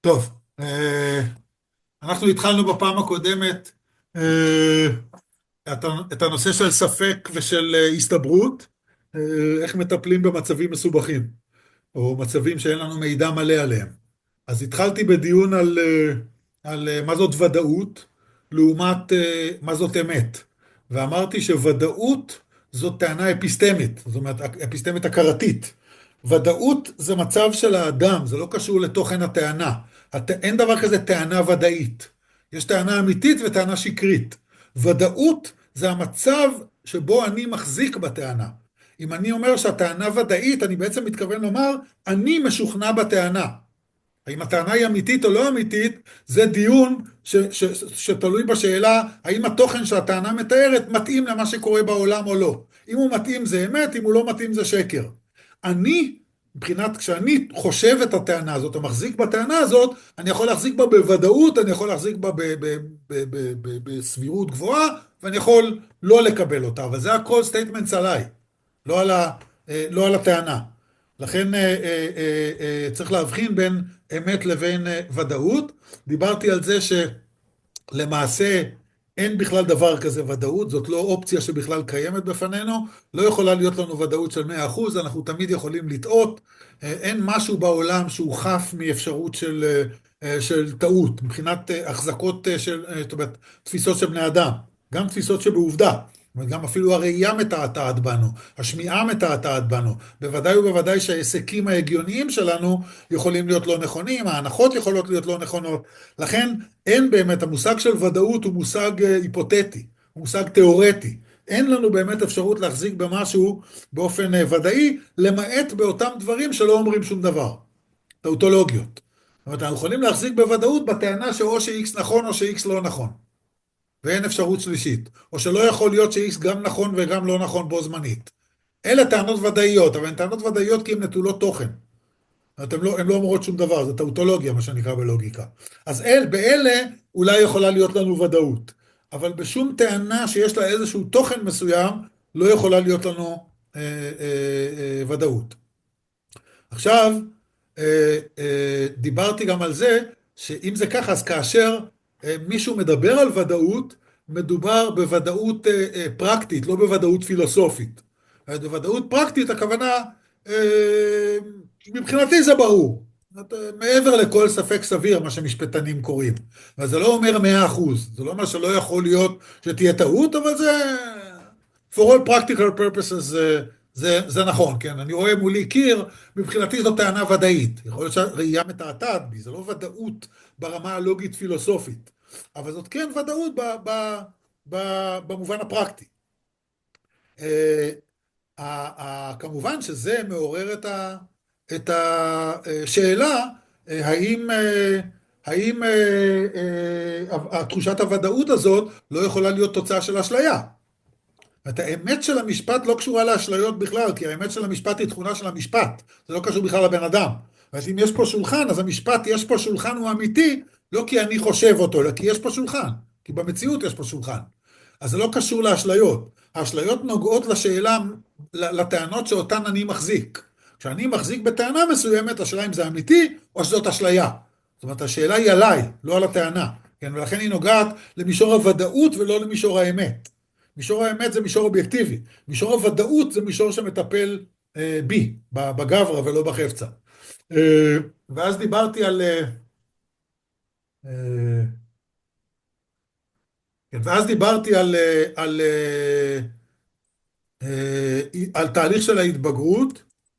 טוב, אנחנו התחלנו בפעם הקודמת אה, את הנושא של ספק ושל הסתברות, איך מטפלים במצבים מסובכים, או מצבים שאין לנו מידע מלא עליהם. אז התחלתי בדיון על מה זאת ודאות, לעומת מה זאת אמת. ואמרתי שוודאות זאת טענה אפיסטמית, זאת אומרת, אפיסטמית הכרתית. ודאות זה מצב של האדם, זה לא קשור לתוכן הטענה. אין דבר כזה טענה ודאית. יש טענה אמיתית וטענה שקרית. ודאות זה המצב שבו אני מחזיק בטענה. אם אני אומר שהטענה ודאית, אני בעצם מתכוון לומר, אני משוכנע בטענה. האם הטענה היא אמיתית או לא אמיתית, זה דיון שתלוי בשאלה האם התוכן שהטענה מתארת מתאים למה שקורה בעולם או לא. אם הוא מתאים זה אמת, אם הוא לא מתאים זה שקר. אני, מבחינת, כשאני חושב את הטענה הזאת או מחזיק בטענה הזאת, אני יכול להחזיק בה בוודאות, אני יכול להחזיק בה בסבירות גבוהה, ואני יכול לא לקבל אותה, אבל זה הכל סטייטמנטס עליי, לא על הטענה. לכן צריך להבחין בין אמת לבין ודאות. דיברתי על זה שלמעשה אין בכלל דבר כזה ודאות, זאת לא אופציה שבכלל קיימת בפנינו, לא יכולה להיות לנו ודאות של 100%, אנחנו תמיד יכולים לטעות, אין משהו בעולם שהוא חף מאפשרות של טעות, מבחינת החזקות זאת אומרת, תפיסות של בני אדם, גם תפיסות שבעובדה. גם אפילו הראייה מתעתעת בנו, השמיעה מתעתעת בנו, בוודאי ובוודאי שהעסקים ההגיוניים שלנו יכולים להיות לא נכונים, ההנחות יכולות להיות לא נכונות, לכן אין באמת, המושג של ודאות הוא מושג היפותטי, הוא מושג תיאורטי, אין לנו באמת אפשרות להחזיק במשהו באופן ודאי, למעט באותם דברים שלא אומרים שום דבר, טאוטולוגיות. זאת אומרת, אנחנו יכולים להחזיק בוודאות בטענה שאו ש-X נכון או ש-X לא נכון. ואין אפשרות שלישית, או שלא יכול להיות ש-X גם נכון וגם לא נכון בו זמנית. אלה טענות ודאיות, אבל הן טענות ודאיות כי הן נטולות תוכן. הן לא אומרות שום דבר, זה טאוטולוגיה, מה שנקרא בלוגיקה. אז באלה אולי יכולה להיות לנו ודאות, אבל בשום טענה שיש לה איזשהו תוכן מסוים, לא יכולה להיות לנו ודאות. עכשיו, דיברתי גם על זה, שאם זה ככה, אז כאשר מישהו מדבר על ודאות, מדובר בוודאות פרקטית, לא בוודאות פילוסופית. בוודאות פרקטית, הכוונה, מבחינתי זה ברור. מעבר לכל ספק סביר, מה שמשפטנים קוראים. אבל זה לא אומר 100%. זה לא אומר שלא יכול להיות שתהיה טעות, אבל זה, for all practical purposes, זה נכון, כן? אני רואה מולי קיר, מבחינתי זו טענה ודאית. יכול להיות שהראייה מתעתעת בי, זה לא ודאות ברמה הלוגית פילוסופית. אבל זאת כן ודאות במובן הפרקטי. כמובן שזה מעורר את השאלה, האם תחושת הוודאות הזאת לא יכולה להיות תוצאה של אשליה. האמת של המשפט לא קשורה לאשליות בכלל, כי האמת של המשפט היא תכונה של המשפט, זה לא קשור בכלל לבן אדם. אז אם יש פה שולחן, אז המשפט יש פה שולחן הוא אמיתי, לא כי אני חושב אותו, אלא כי יש פה שולחן, כי במציאות יש פה שולחן. אז זה לא קשור לאשליות. האשליות נוגעות לשאלה, לטענות שאותן אני מחזיק. כשאני מחזיק בטענה מסוימת, השאלה אם זה אמיתי או שזאת אשליה. זאת אומרת, השאלה היא עליי, לא על הטענה. כן? ולכן היא נוגעת למישור הוודאות ולא למישור האמת. מישור האמת זה מישור אובייקטיבי. מישור הוודאות זה מישור שמטפל בי, בגברה ולא בחפצה. ואז דיברתי אה, ואז דיברתי על תהליך של ההתבגרות,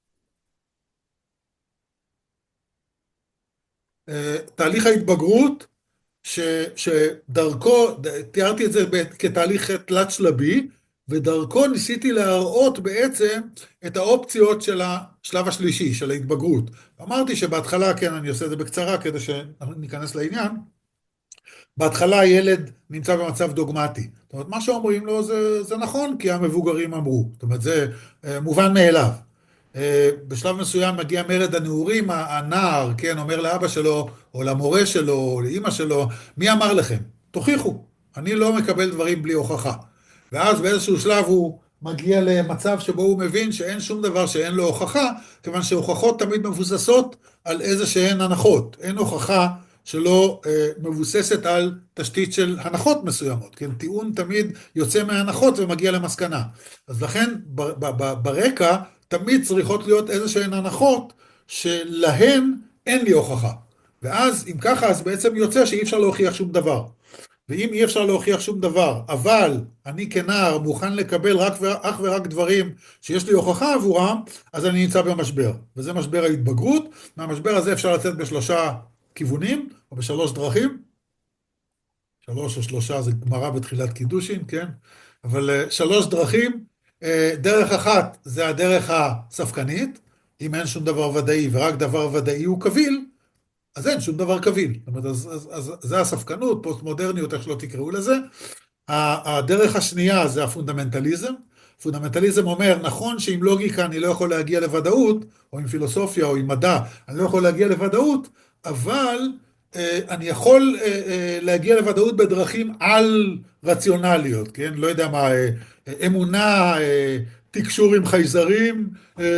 תהליך ההתבגרות שדרכו, תיארתי את זה כתהליך תלת שלבי, ודרכו ניסיתי להראות בעצם את האופציות של השלב השלישי, של ההתבגרות. אמרתי שבהתחלה, כן, אני עושה את זה בקצרה כדי שניכנס לעניין, בהתחלה הילד נמצא במצב דוגמטי. זאת אומרת, מה שאומרים לו זה נכון, כי המבוגרים אמרו. זאת אומרת, זה מובן מאליו. בשלב מסוים מגיע מרד הנעורים, הנער, כן, אומר לאבא שלו, או למורה שלו, או לאמא שלו, מי אמר לכם? תוכיחו. אני לא מקבל דברים בלי הוכחה. ואז באיזשהו שלב הוא מגיע למצב שבו הוא מבין שאין שום דבר שאין לו הוכחה, כיוון שהוכחות תמיד מבוססות על איזה שהן הנחות. אין הוכחה שלא מבוססת על תשתית של הנחות מסוימות. כן, טיעון תמיד יוצא מהנחות ומגיע למסקנה. אז לכן ברקע תמיד צריכות להיות איזה שהן הנחות שלהן אין לי הוכחה. ואז אם ככה, אז בעצם יוצא שאי אפשר להוכיח שום דבר. ואם אי אפשר להוכיח שום דבר, אבל אני כנער מוכן לקבל אך ורק דברים שיש לי הוכחה עבורם, אז אני נמצא במשבר. וזה משבר ההתבגרות. מהמשבר הזה אפשר לצאת בשלושה כיוונים, או בשלוש דרכים. שלוש או שלושה זה גמרא בתחילת קידושין, כן? אבל שלוש דרכים. דרך אחת זה הדרך הספקנית. אם אין שום דבר ודאי ורק דבר ודאי הוא קביל, אז אין שום דבר קביל. זאת אומרת, אז זה הספקנות, פוסט-מודרניות, איך שלא תקראו לזה. הדרך השנייה זה הפונדמנטליזם. פונדמנטליזם אומר, נכון שעם לוגיקה אני לא יכול להגיע לוודאות, או עם פילוסופיה או עם מדע, אני לא יכול להגיע לוודאות, אבל אני יכול להגיע לוודאות בדרכים על רציונליות, כן? לא יודע מה, אמונה, תקשור עם חייזרים,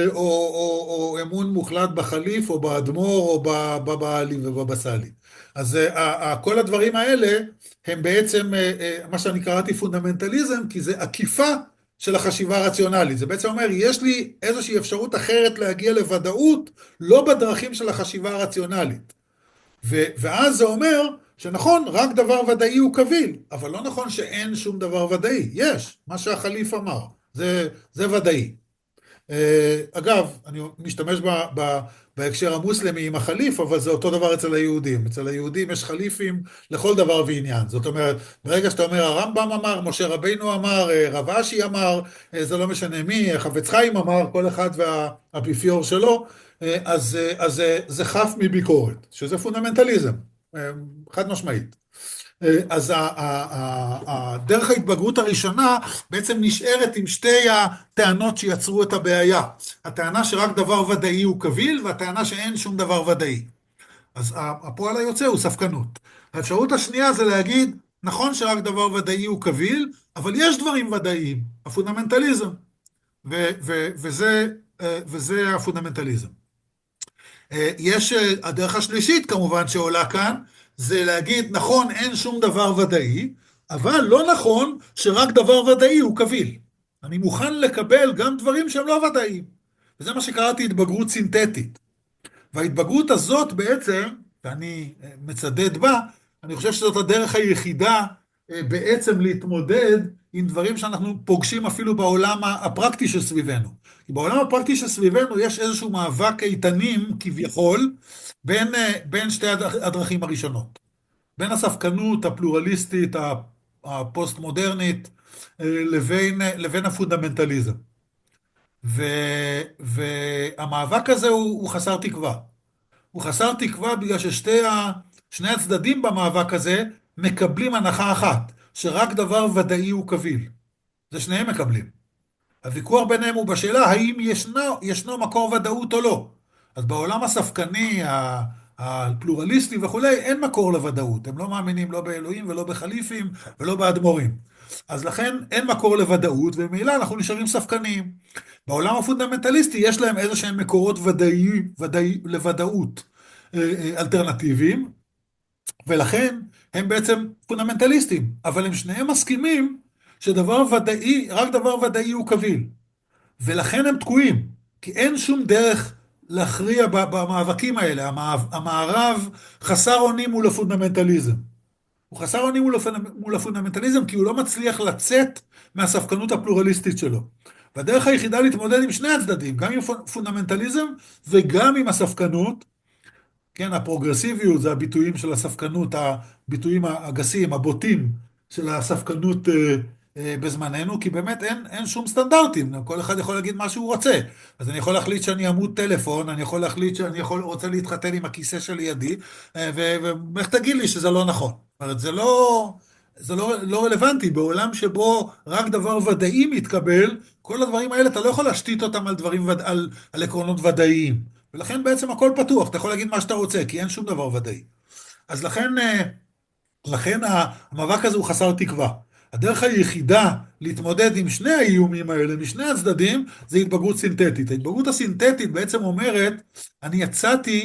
או אמון מוחלט בחליף, או באדמו"ר, או בבעלים ובבבא סאלי. אז כל הדברים האלה הם בעצם מה שאני קראתי פונדמנטליזם, כי זה עקיפה של החשיבה הרציונלית. זה בעצם אומר, יש לי איזושהי אפשרות אחרת להגיע לוודאות, לא בדרכים של החשיבה הרציונלית. ואז זה אומר שנכון, רק דבר ודאי הוא קביל, אבל לא נכון שאין שום דבר ודאי. יש, מה שהחליף אמר, זה ודאי. אגב, אני משתמש בהקשר המוסלמי עם החליף, אבל זה אותו דבר אצל היהודים. אצל היהודים יש חליפים לכל דבר ועניין. זאת אומרת, ברגע שאתה אומר, הרמב"ם אמר, משה רבינו אמר, רב אשי אמר, זה לא משנה מי, חפץ חיים אמר, כל אחד והאפיפיור שלו, אז זה חף מביקורת, שזה פונדמנטליזם, חד משמעית. אז דרך ההתבגרות הראשונה בעצם נשארת עם שתי הטענות שיצרו את הבעיה. הטענה שרק דבר ודאי הוא קביל, והטענה שאין שום דבר ודאי. אז הפועל היוצא הוא ספקנות. האפשרות השנייה זה להגיד, נכון שרק דבר ודאי הוא קביל, אבל יש דברים ודאיים, הפונדמנטליזם. וזה הפונדמנטליזם. יש הדרך השלישית כמובן שעולה כאן, זה להגיד נכון אין שום דבר ודאי, אבל לא נכון שרק דבר ודאי הוא קביל. אני מוכן לקבל גם דברים שהם לא ודאיים. וזה מה שקראתי התבגרות סינתטית. וההתבגרות הזאת בעצם, ואני מצדד בה, אני חושב שזאת הדרך היחידה בעצם להתמודד עם דברים שאנחנו פוגשים אפילו בעולם הפרקטי שסביבנו. כי בעולם הפרקטי שסביבנו יש איזשהו מאבק איתנים כביכול בין שתי הדרכים הראשונות. בין הספקנות הפלורליסטית, הפוסט-מודרנית, לבין הפונדמנטליזם. והמאבק הזה הוא חסר תקווה. הוא חסר תקווה בגלל ששני הצדדים במאבק הזה מקבלים הנחה אחת, שרק דבר ודאי הוא קביל. זה שניהם מקבלים. הוויכוח ביניהם הוא בשאלה האם ישנו מקור ודאות או לא. אז בעולם הספקני, הפלורליסטי וכולי, אין מקור לוודאות. הם לא מאמינים לא באלוהים ולא בחליפים ולא באדמו"רים. אז לכן אין מקור לוודאות, וממילא אנחנו נשארים ספקניים. בעולם הפונדמנטליסטי יש להם איזה שהם מקורות לוודאות אלטרנטיביים, ולכן הם בעצם פונדמנטליסטים, אבל הם שניהם מסכימים שדבר ודאי, רק דבר ודאי הוא קביל. ולכן הם תקועים, כי אין שום דרך להכריע במאבקים האלה. המערב חסר אונים מול הפונדמנטליזם. הוא חסר אונים מול הפונדמנטליזם כי הוא לא מצליח לצאת מהספקנות הפלורליסטית שלו. והדרך היחידה להתמודד עם שני הצדדים, גם עם פונדמנטליזם וגם עם הספקנות, כן, הפרוגרסיביות זה הביטויים של הספקנות, הביטויים הגסים, הבוטים של הספקנות בזמננו, כי באמת אין שום סטנדרטים, כל אחד יכול להגיד מה שהוא רוצה. אז אני יכול להחליט שאני עמוד טלפון, אני יכול להחליט שאני רוצה להתחתן עם הכיסא שלידי, ואיך תגיד לי שזה לא נכון? זאת אומרת, זה לא רלוונטי, בעולם שבו רק דבר ודאי מתקבל, כל הדברים האלה אתה לא יכול להשתית אותם על עקרונות ודאיים. ולכן בעצם הכל פתוח, אתה יכול להגיד מה שאתה רוצה, כי אין שום דבר ודאי. אז לכן המאבק הזה הוא חסר תקווה. הדרך היחידה להתמודד עם שני האיומים האלה, משני הצדדים, זה התבגרות סינתטית. ההתבגרות הסינתטית בעצם אומרת, אני יצאתי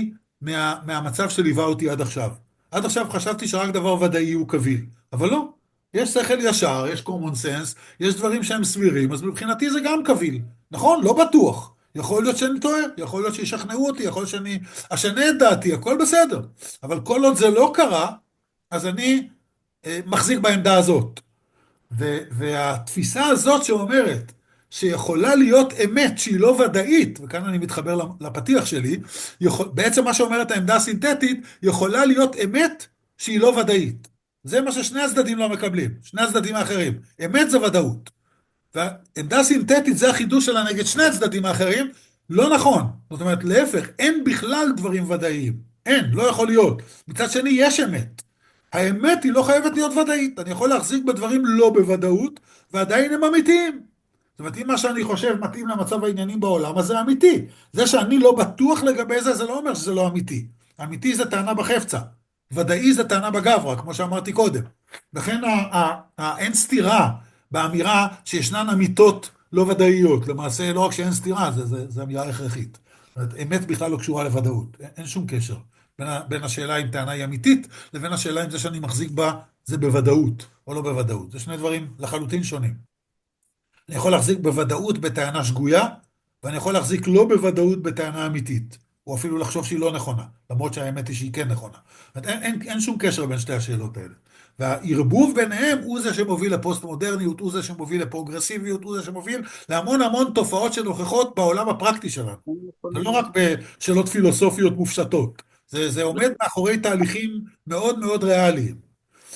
מהמצב שליווה אותי עד עכשיו. עד עכשיו חשבתי שרק דבר ודאי הוא קביל, אבל לא. יש שכל ישר, יש common sense, יש דברים שהם סבירים, אז מבחינתי זה גם קביל. נכון? לא בטוח. יכול להיות שאני טועה, יכול להיות שישכנעו אותי, יכול להיות שאני אשנה את דעתי, הכל בסדר. אבל כל עוד זה לא קרה, אז אני מחזיק בעמדה הזאת. והתפיסה הזאת שאומרת שיכולה להיות אמת שהיא לא ודאית, וכאן אני מתחבר לפתיח שלי, בעצם מה שאומרת העמדה הסינתטית, יכולה להיות אמת שהיא לא ודאית. זה מה ששני הצדדים לא מקבלים, שני הצדדים האחרים. אמת זה ודאות. והעמדה סינתטית זה החידוש שלה נגד שני הצדדים האחרים, לא נכון. זאת אומרת, להפך, אין בכלל דברים ודאיים. אין, לא יכול להיות. מצד שני, יש אמת. האמת היא לא חייבת להיות ודאית. אני יכול להחזיק בדברים לא בוודאות, ועדיין הם אמיתיים. זאת אומרת, אם מה שאני חושב מתאים למצב העניינים בעולם, אז זה אמיתי. זה שאני לא בטוח לגבי זה, זה לא אומר שזה לא אמיתי. אמיתי זה טענה בחפצה. ודאי זה טענה בגברא, כמו שאמרתי קודם. לכן אין סתירה באמירה שישנן אמיתות לא ודאיות. למעשה, לא רק שאין סתירה, זה אמירה הכרחית. זאת אומרת, אמת בכלל לא קשורה לוודאות. אין שום קשר בין השאלה אם טענה היא אמיתית, לבין השאלה אם זה שאני מחזיק בה, זה בוודאות או לא בוודאות. זה שני דברים לחלוטין שונים. אני יכול להחזיק בוודאות בטענה שגויה, ואני יכול להחזיק לא בוודאות בטענה אמיתית, או אפילו לחשוב שהיא לא נכונה, למרות שהאמת היא שהיא כן נכונה. אין שום קשר בין שתי השאלות האלה. והערבוב ביניהם הוא זה שמוביל לפוסט-מודרניות, הוא זה שמוביל לפרוגרסיביות, הוא זה שמוביל להמון המון תופעות שנוכחות בעולם הפרקטי שלנו. זה לא רק בשאלות פילוסופיות מופשטות, זה עומד מאחורי תהליכים מאוד מאוד ריאליים.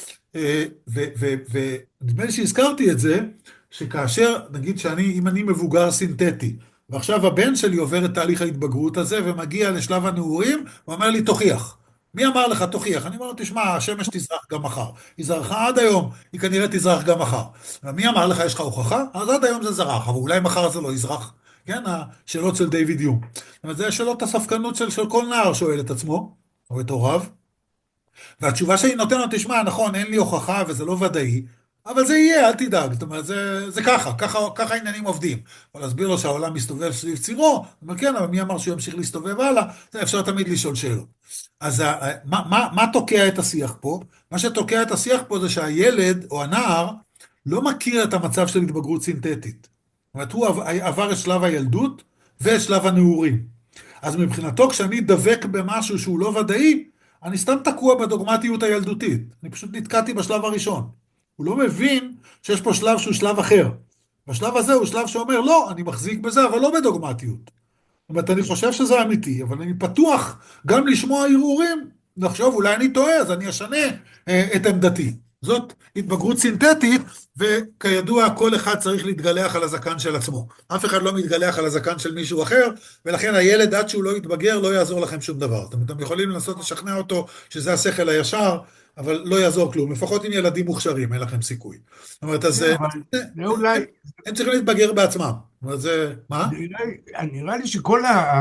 ונדמה לי שהזכרתי את זה, שכאשר, נגיד אם אני מבוגר סינתטי, ועכשיו הבן שלי עובר את תהליך ההתבגרות הזה, ומגיע לשלב הנעורים, הוא אומר לי, תוכיח. מי אמר לך, תוכיח? אני אומר לו, תשמע, השמש תזרח גם מחר. היא זרחה עד היום, היא כנראה תזרח גם מחר. מי אמר לך, יש לך הוכחה? אז עד היום זה זרח, אבל אולי מחר זה לא יזרח. כן, השאלות של דיוויד יום. זאת אומרת, זה שאלות הספקנות של כל נער שואל את עצמו, או את הוריו. והתשובה שאני נותן לו, תשמע, נכון, אין לי הוכחה וזה לא ודאי, אבל זה יהיה, אל תדאג. זאת אומרת, זה ככה העניינים עובדים. אבל להסביר לו שהעולם מסתובב סביב צירו, הוא אומר, כן, אבל מי אמר שהוא ימשיך להסתובב הלאה? זה אפשר תמיד לשאול שאלות. אז מה תוקע את השיח פה? מה שתוקע את השיח פה זה שהילד או הנער לא מכיר את המצב של התבגרות סינתטית. זאת אומרת, הוא עבר את שלב הילדות ואת שלב הנעורים. אז מבחינתו, כשאני דבק במשהו שהוא לא ודאי, אני סתם תקוע בדוגמטיות הילדותית. אני פשוט נתקעתי בשלב הראשון. הוא לא מבין שיש פה שלב שהוא שלב אחר. בשלב הזה הוא שלב שאומר, לא, אני מחזיק בזה, אבל לא בדוגמטיות. זאת אומרת, אני חושב שזה אמיתי, אבל אני פתוח גם לשמוע ערעורים, לחשוב, אולי אני טועה, אז אני אשנה את עמדתי. זאת התבגרות סינתטית, וכידוע, כל אחד צריך להתגלח על הזקן של עצמו. אף אחד לא מתגלח על הזקן של מישהו אחר, ולכן הילד עד שהוא לא יתבגר, לא יעזור לכם שום דבר. אתם יכולים לנסות לשכנע אותו שזה השכל הישר, אבל לא יעזור כלום. לפחות עם ילדים מוכשרים, אין לכם סיכוי. זאת אומרת, אז זה אולי, הם צריכים להתבגר בעצמם. זאת אומרת, זה, מה? נראה לי שכל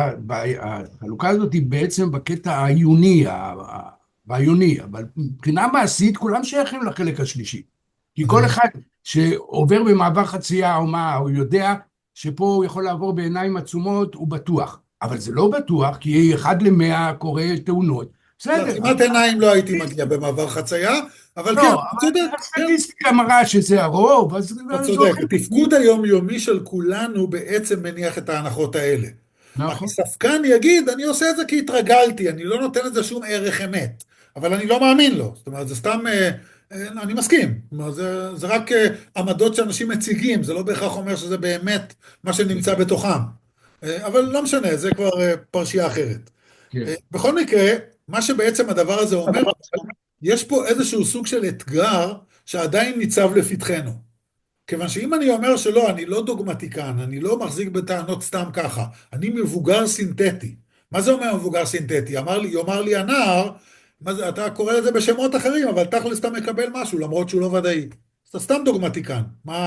החלוקה הזאת היא בעצם בקטע העיוני, הרעיוני, אבל מבחינה מעשית כולם שייכים לחלק השלישי. כי כל אחד שעובר במעבר חצייה או מה, הוא יודע שפה הוא יכול לעבור בעיניים עצומות, הוא בטוח. אבל זה לא בטוח, כי 1 ל-100 קורה תאונות. בסדר. כמעט עיניים לא הייתי מגיע במעבר חצייה, אבל כן, לא, אתה צודק. אבל הסטטיסטיקה מראה שזה הרוב, אז אתה צודק. התפקוד היומיומי של כולנו בעצם מניח את ההנחות האלה. נכון. הספקן יגיד, אני עושה את זה כי התרגלתי, אני לא נותן לזה שום ערך אמת, אבל אני לא מאמין לו. זאת אומרת, זה סתם, אני מסכים. זאת אומרת, זה רק עמדות שאנשים מציגים, זה לא בהכרח אומר שזה באמת מה שנמצא בתוכם. אבל לא משנה, זה כבר פרשייה אחרת. כן. בכל מקרה, מה שבעצם הדבר הזה אומר, יש פה איזשהו סוג של אתגר שעדיין ניצב לפתחנו. כיוון שאם אני אומר שלא, אני לא דוגמטיקן, אני לא מחזיק בטענות סתם ככה, אני מבוגר סינתטי. מה זה אומר מבוגר סינתטי? יאמר לי הנער, אתה קורא לזה בשמות אחרים, אבל תכלס אתה מקבל משהו, למרות שהוא לא ודאי. אתה סתם דוגמטיקן.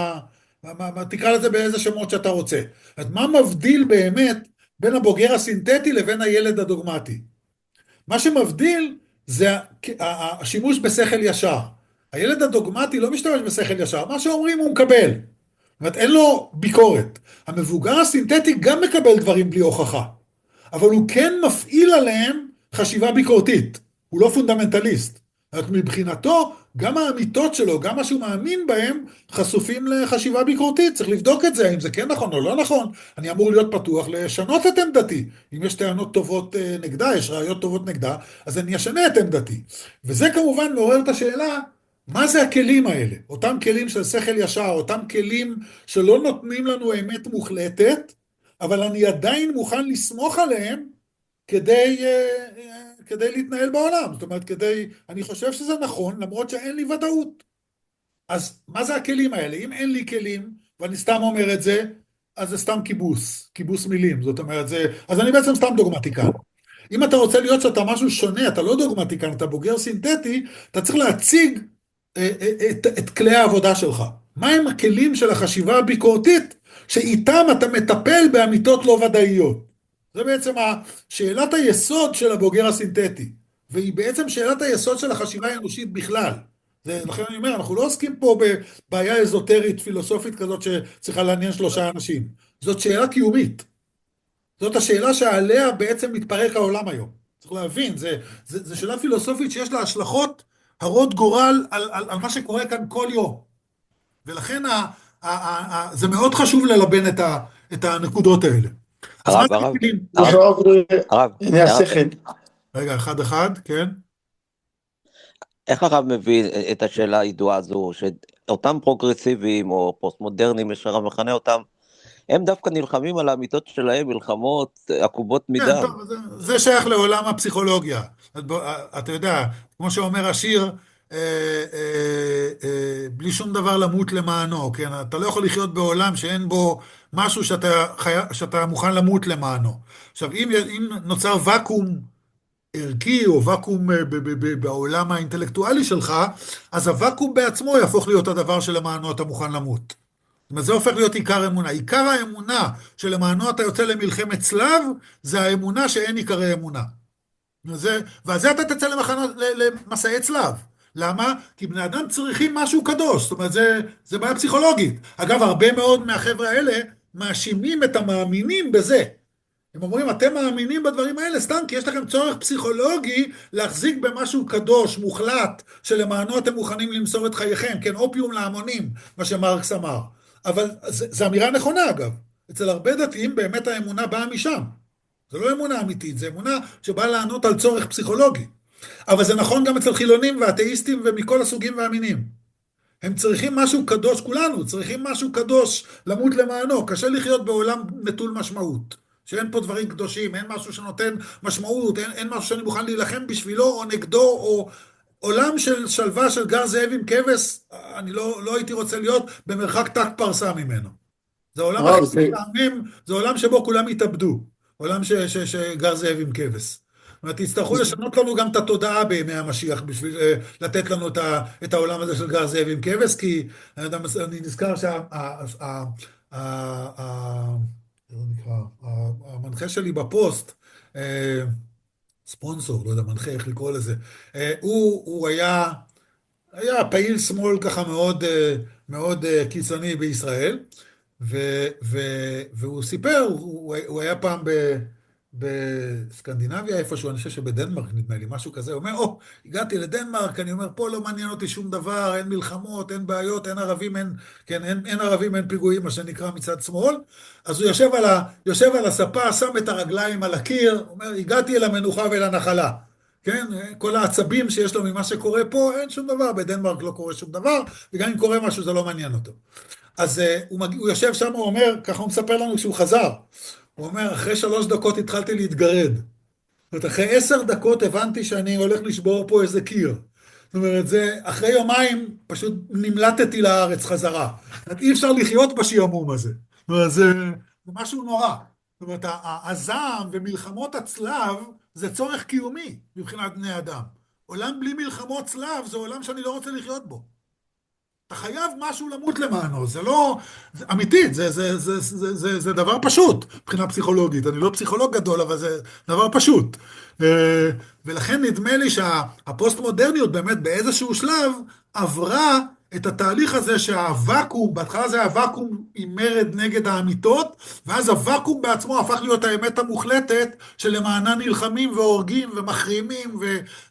תקרא לזה באיזה שמות שאתה רוצה. אז מה מבדיל באמת בין הבוגר הסינתטי לבין הילד הדוגמטי? מה שמבדיל זה השימוש בשכל ישר. הילד הדוגמטי לא משתמש בשכל ישר, מה שאומרים הוא מקבל. זאת אומרת, אין לו ביקורת. המבוגר הסינתטי גם מקבל דברים בלי הוכחה, אבל הוא כן מפעיל עליהם חשיבה ביקורתית, הוא לא פונדמנטליסט. מבחינתו, גם האמיתות שלו, גם מה שהוא מאמין בהם, חשופים לחשיבה ביקורתית. צריך לבדוק את זה, האם זה כן נכון או לא נכון. אני אמור להיות פתוח לשנות את עמדתי. אם יש טענות טובות נגדה, יש ראיות טובות נגדה, אז אני אשנה את עמדתי. וזה כמובן מעורר את השאלה, מה זה הכלים האלה? אותם כלים של שכל ישר, אותם כלים שלא נותנים לנו אמת מוחלטת, אבל אני עדיין מוכן לסמוך עליהם כדי להתנהל בעולם. זאת אומרת, אני חושב שזה נכון, למרות שאין לי ודאות. אז מה זה הכלים האלה? אם אין לי כלים, ואני סתם אומר את זה, אז זה סתם כיבוס מילים. זאת אומרת, אז אני בעצם סתם דוגמטיקן. אם אתה רוצה להיות שאתה משהו שונה, אתה לא דוגמטיקן, אתה בוגר סינתטי, אתה צריך להציג את כלי העבודה שלך. מהם הכלים של החשיבה הביקורתית, שאיתם אתה מטפל באמיתות לא ודאיות? זה בעצם שאלת היסוד של הבוגר הסינתטי, והיא בעצם שאלת היסוד של החשיבה האנושית בכלל. לכן אני אומר, אנחנו לא עוסקים פה בבעיה אזוטרית, פילוסופית כזאת שצריכה לעניין 3 אנשים. זאת שאלה קיומית. זאת השאלה שעליה בעצם מתפרק העולם היום. צריך להבין, זה שאלה פילוסופית שיש לה השלכות הרות גורל על מה שקורה כאן כל יום. ולכן זה מאוד חשוב ללבן את הנקודות האלה. אז מה הרב, זה הרב, הכלים? הרב, הנה השכל. רגע, אחד, כן? איך הרב מבין את השאלה הידועה הזו, שאותם פרוגרסיביים או פוסט-מודרניים, יש הרב מכנה אותם, הם דווקא נלחמים על האמיתות שלהם, מלחמות עקובות כן, מדם. טוב, זה שייך לעולם הפסיכולוגיה. אתה יודע, כמו שאומר השיר, בלי שום דבר למות למענו, כן? אתה לא יכול לחיות בעולם שאין בו משהו שאתה מוכן למות למענו. עכשיו, אם נוצר ואקום ערכי או ואקום בעולם האינטלקטואלי שלך, אז הוואקום בעצמו יהפוך להיות הדבר שלמענו אתה מוכן למות. זאת אומרת, זה הופך להיות עיקר אמונה. עיקר האמונה שלמענו אתה יוצא למלחמת צלב, זה האמונה שאין עיקרי אמונה. ועל זה אתה תצא למסעי צלב. למה? כי בני אדם צריכים משהו קדוש. זאת אומרת, זה בעיה פסיכולוגית. אגב, הרבה מאוד מהחבר'ה האלה מאשימים את המאמינים בזה. הם אומרים, אתם מאמינים בדברים האלה סתם, כי יש לכם צורך פסיכולוגי להחזיק במשהו קדוש, מוחלט, שלמענו אתם מוכנים למסור את חייכם, כן, אופיום להמונים, מה שמרקס אמר. אבל זו אמירה נכונה, אגב. אצל הרבה דתיים באמת האמונה באה משם. זה לא אמונה אמיתית, זה אמונה שבאה לענות על צורך פסיכולוגי. אבל זה נכון גם אצל חילונים ואתאיסטים ומכל הסוגים והמינים. הם צריכים משהו קדוש, כולנו צריכים משהו קדוש למות למענו. קשה לחיות בעולם נטול משמעות. שאין פה דברים קדושים, אין משהו שנותן משמעות, אין משהו שאני מוכן להילחם בשבילו או נגדו, או עולם של שלווה של גר זאב עם כבש, אני לא הייתי רוצה להיות במרחק ת"ק פרסה ממנו. זה עולם הכי משעמם, זה עולם שבו כולם יתאבדו, עולם שגר זאב עם כבש. זאת אומרת, תצטרכו לשנות לנו גם את התודעה בימי המשיח, בשביל לתת לנו את העולם הזה של גר זאב עם כבש, כי אני נזכר המנחה שלי בפוסט, ספונסור, לא יודע, מנחה, איך לקרוא לזה, הוא היה פעיל שמאל ככה מאוד קיצוני בישראל, והוא סיפר, הוא היה פעם בסקנדינביה איפשהו, אני חושב שבדנמרק נדמה לי, משהו כזה, הוא אומר, הגעתי לדנמרק, אני אומר, פה לא מעניין אותי שום דבר, אין מלחמות, אין בעיות, אין ערבים, אין ערבים, אין פיגועים, מה שנקרא מצד שמאל, אז הוא יושב על הספה, שם את הרגליים על הקיר, אומר, הגעתי אל המנוחה ואל הנחלה, כן, כל העצבים שיש לו ממה שקורה פה, אין שום דבר, בדנמרק לא קורה שום דבר, וגם אם קורה משהו זה לא מעניין אותו. אז הוא יושב שם, הוא אומר, ככה הוא מספר לנו כשהוא חזר, הוא אומר, אחרי 3 דקות התחלתי להתגרד. זאת אומרת, אחרי 10 דקות הבנתי שאני הולך לשבור פה איזה קיר. זאת אומרת, אחרי יומיים פשוט נמלטתי לארץ חזרה. זאת אומרת, אי אפשר לחיות בשעמום הזה. זאת אומרת, זה משהו נורא. זאת אומרת, הזעם ומלחמות הצלב זה צורך קיומי מבחינת בני אדם. עולם בלי מלחמות צלב זה עולם שאני לא רוצה לחיות בו. אתה חייב משהו למות למענו, זה לא, אמיתית, זה דבר פשוט, מבחינה פסיכולוגית, אני לא פסיכולוג גדול, אבל זה דבר פשוט. ולכן נדמה לי שהפוסט-מודרניות באמת באיזשהו שלב עברה את התהליך הזה שהוואקום, בהתחלה זה היה ואקום עם מרד נגד האמיתות, ואז הוואקום בעצמו הפך להיות האמת המוחלטת שלמענה נלחמים והורגים ומחרימים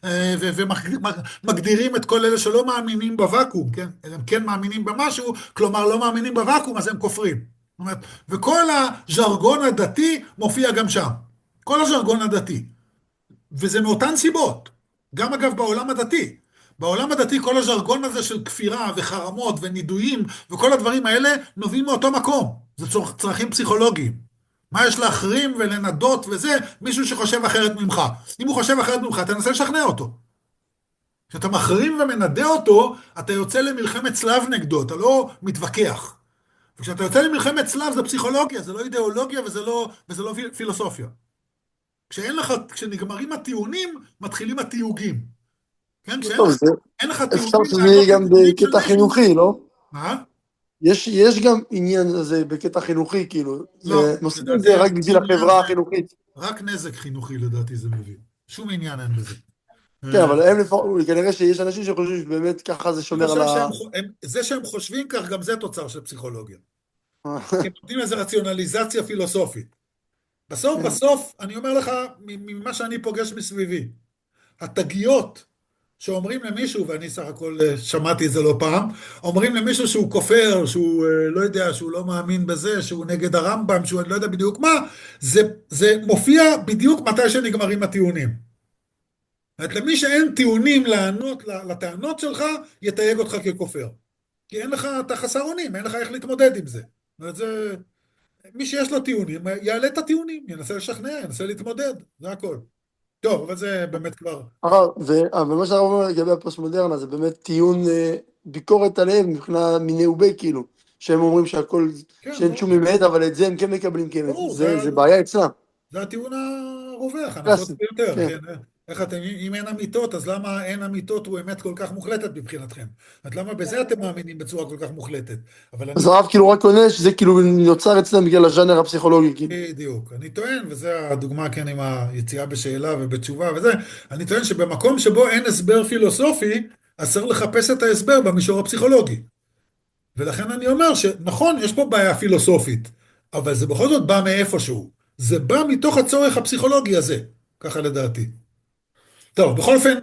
ומגדירים את כל אלה שלא מאמינים בוואקום, כן? הם כן מאמינים במשהו, כלומר לא מאמינים בוואקום, אז הם כופרים. זאת אומרת, וכל הז'רגון הדתי מופיע גם שם. כל הז'רגון הדתי. וזה מאותן סיבות. גם אגב בעולם הדתי. בעולם הדתי כל הז'רגון הזה של כפירה וחרמות ונידויים וכל הדברים האלה נובעים מאותו מקום. זה צרכים פסיכולוגיים. מה יש להחרים ולנדות וזה? מישהו שחושב אחרת ממך. אם הוא חושב אחרת ממך, תנסה לשכנע אותו. כשאתה מחרים ומנדה אותו, אתה יוצא למלחמת צלב נגדו, אתה לא מתווכח. וכשאתה יוצא למלחמת צלב זה פסיכולוגיה, זה לא אידיאולוגיה וזה לא פילוסופיה. כשנגמרים הטיעונים, מתחילים התיוגים. כן, טוב, אין לך אפשר טיעונים... שזה יהיה גם בקטע חינוכי, לא? מה? יש גם עניין הזה בקטע חינוכי, כאילו. לא, נושאים את זה רק בשביל החברה החינוכית. רק נזק חינוכי לדעתי זה מביא. שום עניין אין בזה. כן, אבל הם לפעמים, כנראה שיש אנשים שחושבים שבאמת ככה זה שומר על זה שהם חושבים כך, גם זה תוצר של פסיכולוגיה. הם נותנים איזו רציונליזציה פילוסופית. בסוף, אני אומר לך, ממה שאני פוגש מסביבי, התגיות שאומרים למישהו, ואני סך הכל שמעתי את זה לא פעם, אומרים למישהו שהוא כופר, שהוא לא יודע, שהוא לא מאמין בזה, שהוא נגד הרמב"ם, שהוא לא יודע בדיוק מה, זה מופיע בדיוק מתי שנגמרים הטיעונים. זאת אומרת, למי שאין טיעונים לענות לטענות שלך, יתייג אותך ככופר. כי אין לך, אתה חסר אונים, אין לך איך להתמודד עם זה. זאת אומרת, מי שיש לו טיעונים, יעלה את הטיעונים, ינסה לשכנע, ינסה להתמודד, זה הכל. טוב, אבל זה באמת כבר... ומה שאתה אומר לגבי הפוסט-מודרנה, זה באמת טיעון ביקורת עליהם, מבחינה מיניה כאילו, שהם אומרים שהכל, שאין שום אמת, אבל את זה הם כן מקבלים כאמת, זה בעיה אצלם. זה הטיעון הרווח, הנפוץ ביותר, כן. איך אתם, אם אין אמיתות, אז למה אין אמיתות הוא אמת כל כך מוחלטת מבחינתכם? אז למה בזה אתם מאמינים בצורה כל כך מוחלטת? אז הרב כאילו רק עונה שזה כאילו נוצר אצלם בגלל הז'אנר הפסיכולוגי. בדיוק. אני טוען, וזה הדוגמה כן עם היציאה בשאלה ובתשובה וזה, אני טוען שבמקום שבו אין הסבר פילוסופי, אז צריך לחפש את ההסבר במישור הפסיכולוגי. ולכן אני אומר שנכון, יש פה בעיה פילוסופית, אבל זה בכל זאת בא מאיפשהו. זה בא מתוך הצורך הפסיכולוגי הזה, ככה לדעתי. טוב, בכל אופן,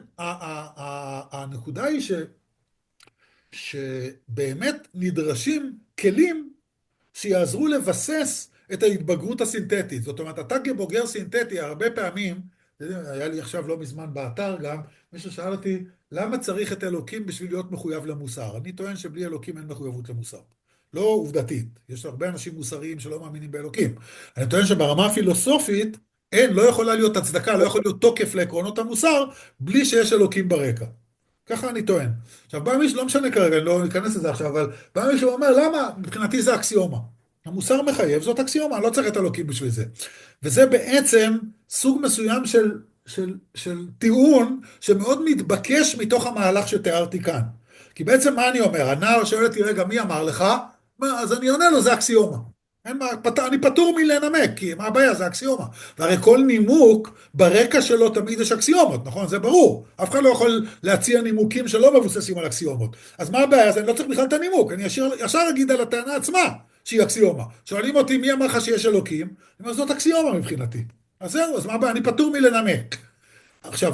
הנקודה היא שבאמת נדרשים כלים שיעזרו לבסס את ההתבגרות הסינתטית. זאת אומרת, אתה כבוגר סינתטי, הרבה פעמים, היה לי עכשיו לא מזמן באתר גם, מישהו שאל אותי, למה צריך את אלוקים בשביל להיות מחויב למוסר? אני טוען שבלי אלוקים אין מחויבות למוסר. לא עובדתית. יש הרבה אנשים מוסריים שלא מאמינים באלוקים. אני טוען שברמה הפילוסופית, לא יכולה להיות הצדקה, לא יכול להיות תוקף לעקרונות המוסר, בלי שיש אלוקים ברקע. ככה אני טוען. עכשיו, בא מישהו, לא משנה כרגע, אני לא אכנס לזה עכשיו, אבל בא מישהו אומר, למה? מבחינתי זה אקסיומה. המוסר מחייב, זאת אקסיומה, לא צריך את אלוקים בשביל זה. וזה בעצם סוג מסוים של טיעון, שמאוד מתבקש מתוך המהלך שתיארתי כאן. כי בעצם מה אני אומר? הנער שואל אותי, רגע, מי אמר לך? אז אני עונה לו, זה אקסיומה. אני פטור מלנמק, כי מה הבעיה? זה אקסיומה. והרי כל נימוק, ברקע שלו תמיד יש אקסיומות, נכון? זה ברור. אף אחד לא יכול להציע נימוקים שלא מבוססים על אקסיומות. אז מה הבעיה? אז אני לא צריך בכלל את הנימוק. אני ישר אגיד על הטענה עצמה שהיא אקסיומה. שואלים אותי, מי אמר לך שיש אלוקים? אני אומר, זאת אקסיומה מבחינתי. אז זהו, אז מה הבעיה? אני פטור מלנמק. עכשיו,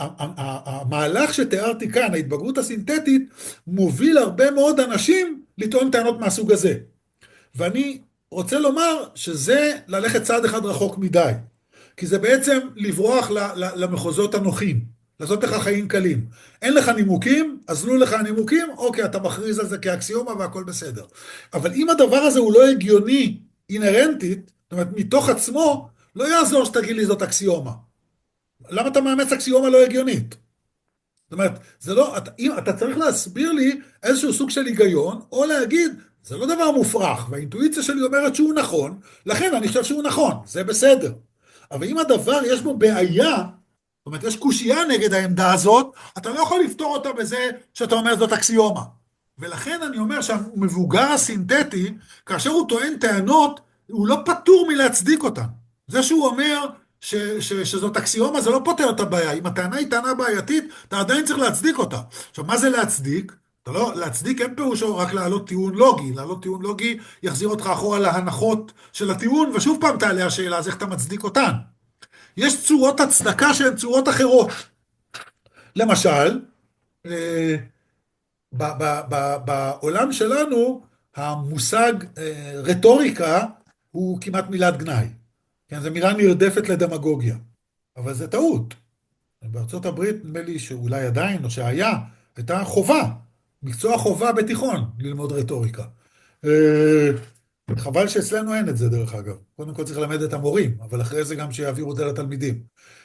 המהלך שתיארתי כאן, ההתבגרות הסינתטית, מוביל הרבה מאוד אנשים לטעון טענות מהסוג הזה. ואני רוצה לומר שזה ללכת צעד אחד רחוק מדי, כי זה בעצם לברוח למחוזות הנוחים, לעשות לך חיים קלים. אין לך נימוקים, אזלו לך הנימוקים, אוקיי, אתה מכריז על זה כאקסיומה והכל בסדר. אבל אם הדבר הזה הוא לא הגיוני, אינרנטית, זאת אומרת, מתוך עצמו, לא יעזור שתגיד לי זאת אקסיומה. למה אתה מאמץ אקסיומה לא הגיונית? זאת אומרת, זה לא, אתה צריך להסביר לי איזשהו סוג של היגיון, או להגיד, זה לא דבר מופרך, והאינטואיציה שלי אומרת שהוא נכון, לכן אני חושב שהוא נכון, זה בסדר. אבל אם הדבר יש בו בעיה, זאת אומרת, יש קושייה נגד העמדה הזאת, אתה לא יכול לפתור אותה בזה שאתה אומר זאת אקסיומה. ולכן אני אומר שהמבוגר הסינתטי, כאשר הוא טוען טענות, הוא לא פטור מלהצדיק אותן. זה שהוא אומר שזאת אקסיומה, זה לא פותר את הבעיה. אם הטענה היא טענה בעייתית, אתה עדיין צריך להצדיק אותה. עכשיו, מה זה להצדיק? אתה לא, להצדיק אין פירושו רק להעלות טיעון לוגי. להעלות טיעון לוגי יחזיר אותך אחורה להנחות של הטיעון, ושוב פעם תעלה השאלה, אז איך אתה מצדיק אותן? יש צורות הצדקה שהן צורות אחרות. למשל, בעולם שלנו, המושג רטוריקה הוא כמעט מילת גנאי. כן, זו מילה נרדפת לדמגוגיה. אבל זה טעות. בארצות הברית, נדמה לי שאולי עדיין, או שהיה, הייתה חובה, מקצוע חובה בתיכון, ללמוד רטוריקה. חבל שאצלנו אין את זה, דרך אגב. קודם כל צריך ללמד את המורים, אבל אחרי זה גם שיעבירו את זה לתלמידים.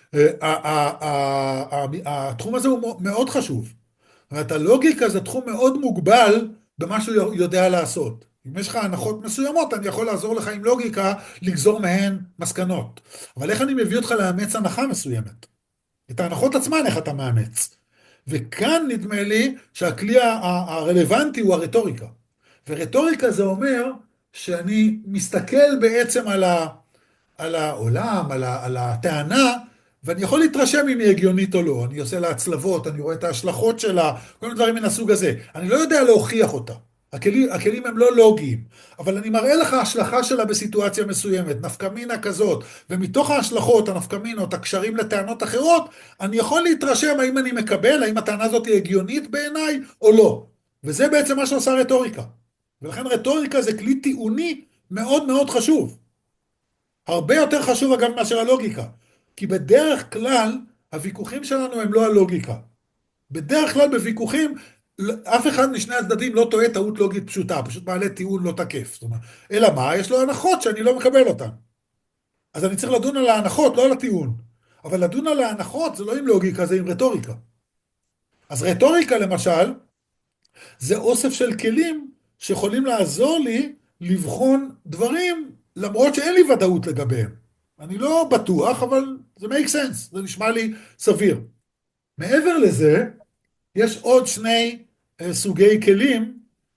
התחום הזה הוא מאוד חשוב. זאת אומרת, הלוגיקה זה תחום מאוד מוגבל במה שהוא יודע לעשות. אם יש לך הנחות מסוימות, אני יכול לעזור לך עם לוגיקה לגזור מהן מסקנות. אבל איך אני מביא אותך לאמץ הנחה מסוימת? את ההנחות עצמן איך אתה מאמץ. וכאן נדמה לי שהכלי הרלוונטי הוא הרטוריקה. ורטוריקה זה אומר שאני מסתכל בעצם על העולם, על הטענה, ואני יכול להתרשם אם היא הגיונית או לא. אני עושה לה הצלבות, אני רואה את ההשלכות שלה, כל מיני דברים מן הסוג הזה. אני לא יודע להוכיח אותה. הכלים הם לא לוגיים, אבל אני מראה לך השלכה שלה בסיטואציה מסוימת, נפקמינה כזאת, ומתוך ההשלכות, הנפקמינות, הקשרים לטענות אחרות, אני יכול להתרשם האם אני מקבל, האם הטענה הזאת היא הגיונית בעיניי או לא. וזה בעצם מה שעושה רטוריקה. ולכן רטוריקה זה כלי טיעוני מאוד מאוד חשוב. הרבה יותר חשוב אגב מאשר הלוגיקה. כי בדרך כלל הוויכוחים שלנו הם לא הלוגיקה. בדרך כלל בוויכוחים אף אחד משני הצדדים לא טועה טעות לוגית פשוטה, פשוט מעלה טיעון לא תקף. זאת אומרת, אלא מה? יש לו הנחות שאני לא מקבל אותן. אז אני צריך לדון על ההנחות, לא על הטיעון. אבל לדון על ההנחות זה לא עם לוגיקה, זה עם רטוריקה. אז רטוריקה למשל, זה אוסף של כלים שיכולים לעזור לי לבחון דברים, למרות שאין לי ודאות לגביהם. אני לא בטוח, אבל זה make sense, זה נשמע לי סביר. מעבר לזה, יש עוד שני סוגי כלים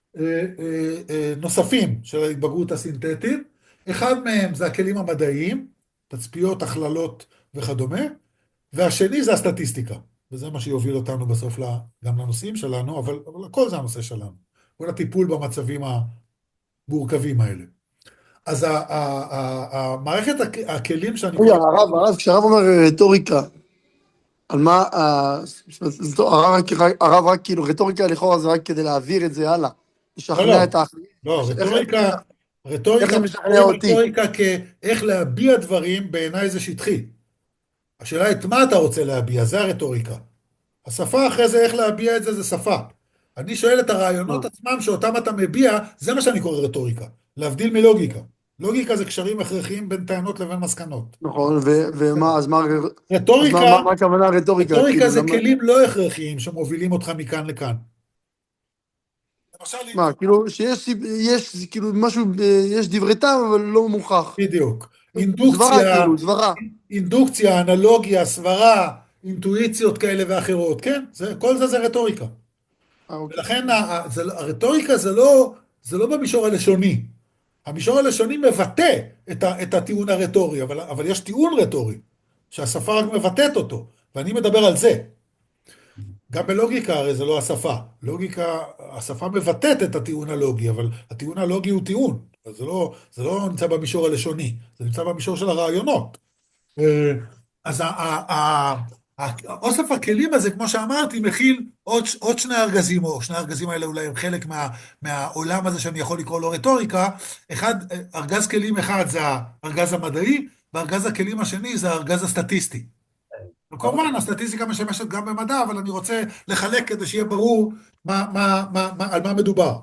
נוספים של ההתבגרות הסינתטית. אחד מהם זה הכלים המדעיים, תצפיות, הכללות וכדומה, והשני זה הסטטיסטיקה, וזה מה שיוביל אותנו בסוף גם לנושאים שלנו, אבל הכל זה הנושא שלנו, כל הטיפול במצבים המורכבים האלה. אז המערכת הכלים שאני... רגע, הרב, כשהרב אומר רטוריקה, על מה, הרב רק כאילו, רטוריקה לכאורה זה רק כדי להעביר את זה הלאה, לשכנע את האחרים. לא, רטוריקה זה משכנע אותי? רטוריקה כאיך להביע דברים בעיניי זה שטחי. השאלה היא, מה אתה רוצה להביע? זה הרטוריקה. השפה אחרי זה, איך להביע את זה, זה שפה. אני שואל את הרעיונות עצמם שאותם אתה מביע, זה מה שאני קורא רטוריקה, להבדיל מלוגיקה. לוגיקה זה קשרים הכרחיים בין טענות לבין מסקנות. נכון, ומה, אז מה הכוונה רטוריקה? רטוריקה זה כלים לא הכרחיים שמובילים אותך מכאן לכאן. מה, כאילו, שיש כאילו משהו, יש דברי טעם, אבל לא מוכח. בדיוק. אינדוקציה, אנלוגיה, סברה, אינטואיציות כאלה ואחרות, כן? כל זה רטוריקה. ולכן הרטוריקה זה לא במישור הלשוני. המישור הלשוני מבטא את הטיעון הרטורי, אבל יש טיעון רטורי, שהשפה רק מבטאת אותו, ואני מדבר על זה. גם בלוגיקה הרי זה לא השפה. לוגיקה, השפה מבטאת את הטיעון הלוגי, אבל הטיעון הלוגי הוא טיעון. זה לא נמצא במישור הלשוני, זה נמצא במישור של הרעיונות. אז אוסף הכלים הזה, כמו שאמרתי, מכיל עוד שני ארגזים, או שני הארגזים האלה אולי הם חלק מהעולם הזה שאני יכול לקרוא לו רטוריקה. ארגז כלים אחד זה הארגז המדעי, וארגז הכלים השני זה הארגז הסטטיסטי. וכמובן, הסטטיסטיקה משמשת גם במדע, אבל אני רוצה לחלק כדי שיהיה ברור על מה מדובר.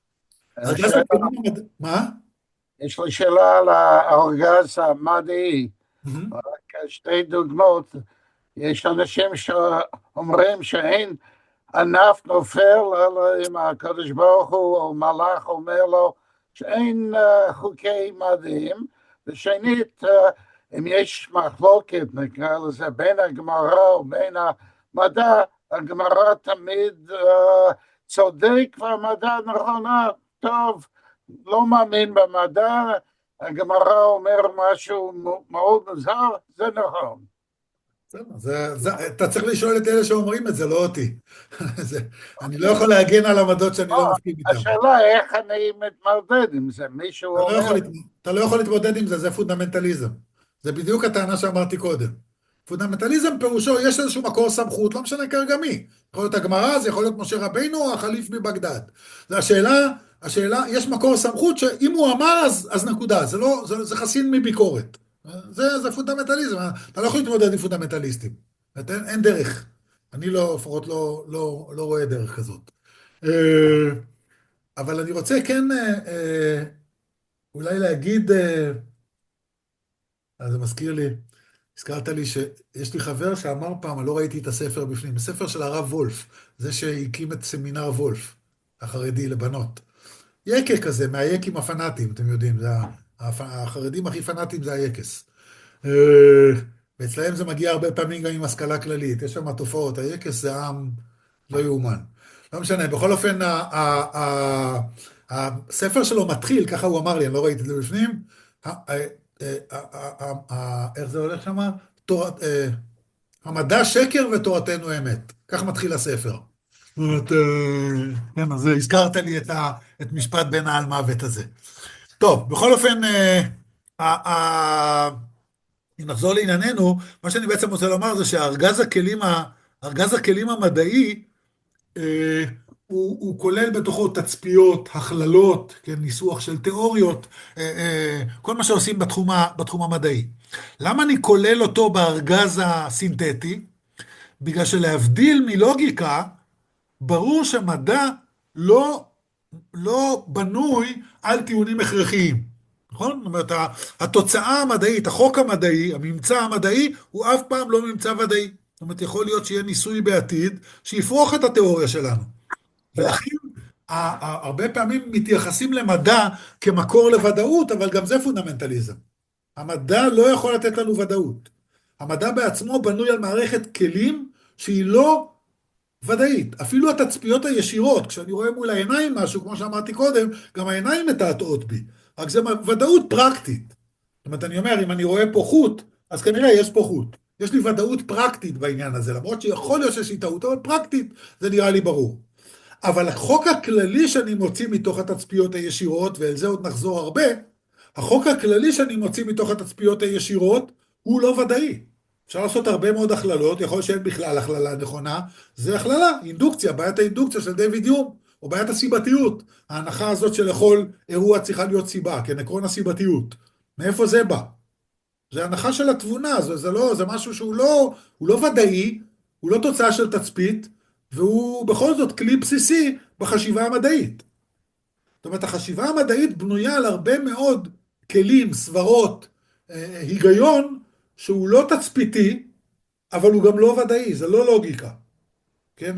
מה? יש לי שאלה על הארגז המדעי, רק שתי דוגמאות. יש אנשים שאומרים שאין ענף נופל, אלא אם הקדוש ברוך הוא או מלאך אומר לו שאין חוקי מדעים, ושנית, אם יש מחלוקת, נקרא לזה, בין הגמרא ובין המדע, הגמרא תמיד צודק והמדע נכונה. טוב, לא מאמין במדע, הגמרא אומר משהו מאוד מוזר, זה נכון. אתה צריך לשאול את אלה שאומרים את זה, לא אותי. אני לא יכול להגן על עמדות שאני לא מסכים איתן. השאלה איך אני מתמודד עם זה, מישהו אומר... אתה לא יכול להתמודד עם זה, זה פונדמנטליזם. זה בדיוק הטענה שאמרתי קודם. פונדמנטליזם פירושו, יש איזשהו מקור סמכות, לא משנה כרגע מי. יכול להיות הגמרא, זה יכול להיות משה רבינו או החליף מבגדד. זה השאלה, יש מקור סמכות שאם הוא אמר, אז נקודה. זה חסין מביקורת. זה פונדמנטליזם. אתה לא יכול להתמודד עם פונדמנטליסטים. אין דרך. אני לפחות לא רואה דרך כזאת. אבל אני רוצה כן אולי להגיד, זה מזכיר לי, הזכרת לי שיש לי חבר שאמר פעם, לא ראיתי את הספר בפנים, הספר של הרב וולף, זה שהקים את סמינר וולף, החרדי לבנות. יקה כזה, מהיקים הפנאטים, אתם יודעים, החרדים הכי פנאטים זה היקס. ואצלהם זה מגיע הרבה פעמים גם עם השכלה כללית, יש שם תופעות, היקס זה עם לא יאומן. לא משנה, בכל אופן, הספר שלו מתחיל, ככה הוא אמר לי, אני לא ראיתי את זה בפנים, איך זה הולך שם? המדע שקר ותורתנו אמת. כך מתחיל הספר. כן, אז הזכרת לי את משפט בין העל מוות הזה. טוב, בכל אופן, אם נחזור לענייננו, מה שאני בעצם רוצה לומר זה שארגז הכלים המדעי, הוא כולל בתוכו תצפיות, הכללות, כן, ניסוח של תיאוריות, כל מה שעושים בתחום המדעי. למה אני כולל אותו בארגז הסינתטי? בגלל שלהבדיל מלוגיקה, ברור שמדע לא בנוי על טיעונים הכרחיים. נכון? זאת אומרת, התוצאה המדעית, החוק המדעי, הממצא המדעי, הוא אף פעם לא ממצא ודאי. זאת אומרת, יכול להיות שיהיה ניסוי בעתיד, שיפרוך את התיאוריה שלנו. ולכן, הרבה פעמים מתייחסים למדע כמקור לוודאות, אבל גם זה פונדמנטליזם. המדע לא יכול לתת לנו ודאות. המדע בעצמו בנוי על מערכת כלים שהיא לא ודאית. אפילו התצפיות הישירות, כשאני רואה מול העיניים משהו, כמו שאמרתי קודם, גם העיניים מתעתעות בי. רק זה ודאות פרקטית. זאת אומרת, אני אומר, אם אני רואה פה חוט, אז כנראה יש פה חוט. יש לי ודאות פרקטית בעניין הזה, למרות שיכול להיות שיש לי טעות, אבל פרקטית זה נראה לי ברור. אבל החוק הכללי שאני מוציא מתוך התצפיות הישירות, ואל זה עוד נחזור הרבה, החוק הכללי שאני מוציא מתוך התצפיות הישירות הוא לא ודאי. אפשר לעשות הרבה מאוד הכללות, יכול שאין בכלל הכללה נכונה, זה הכללה, אינדוקציה, בעיית האינדוקציה של דיוויד יום, או בעיית הסיבתיות, ההנחה הזאת שלכל אירוע צריכה להיות סיבה, כן, עקרון הסיבתיות. מאיפה זה בא? זה הנחה של התבונה, זה משהו שהוא לא ודאי, הוא לא תוצאה של תצפית, והוא בכל זאת כלי בסיסי בחשיבה המדעית. זאת אומרת, החשיבה המדעית בנויה על הרבה מאוד כלים, סברות, היגיון, שהוא לא תצפיתי, אבל הוא גם לא ודאי, זה לא לוגיקה. כן,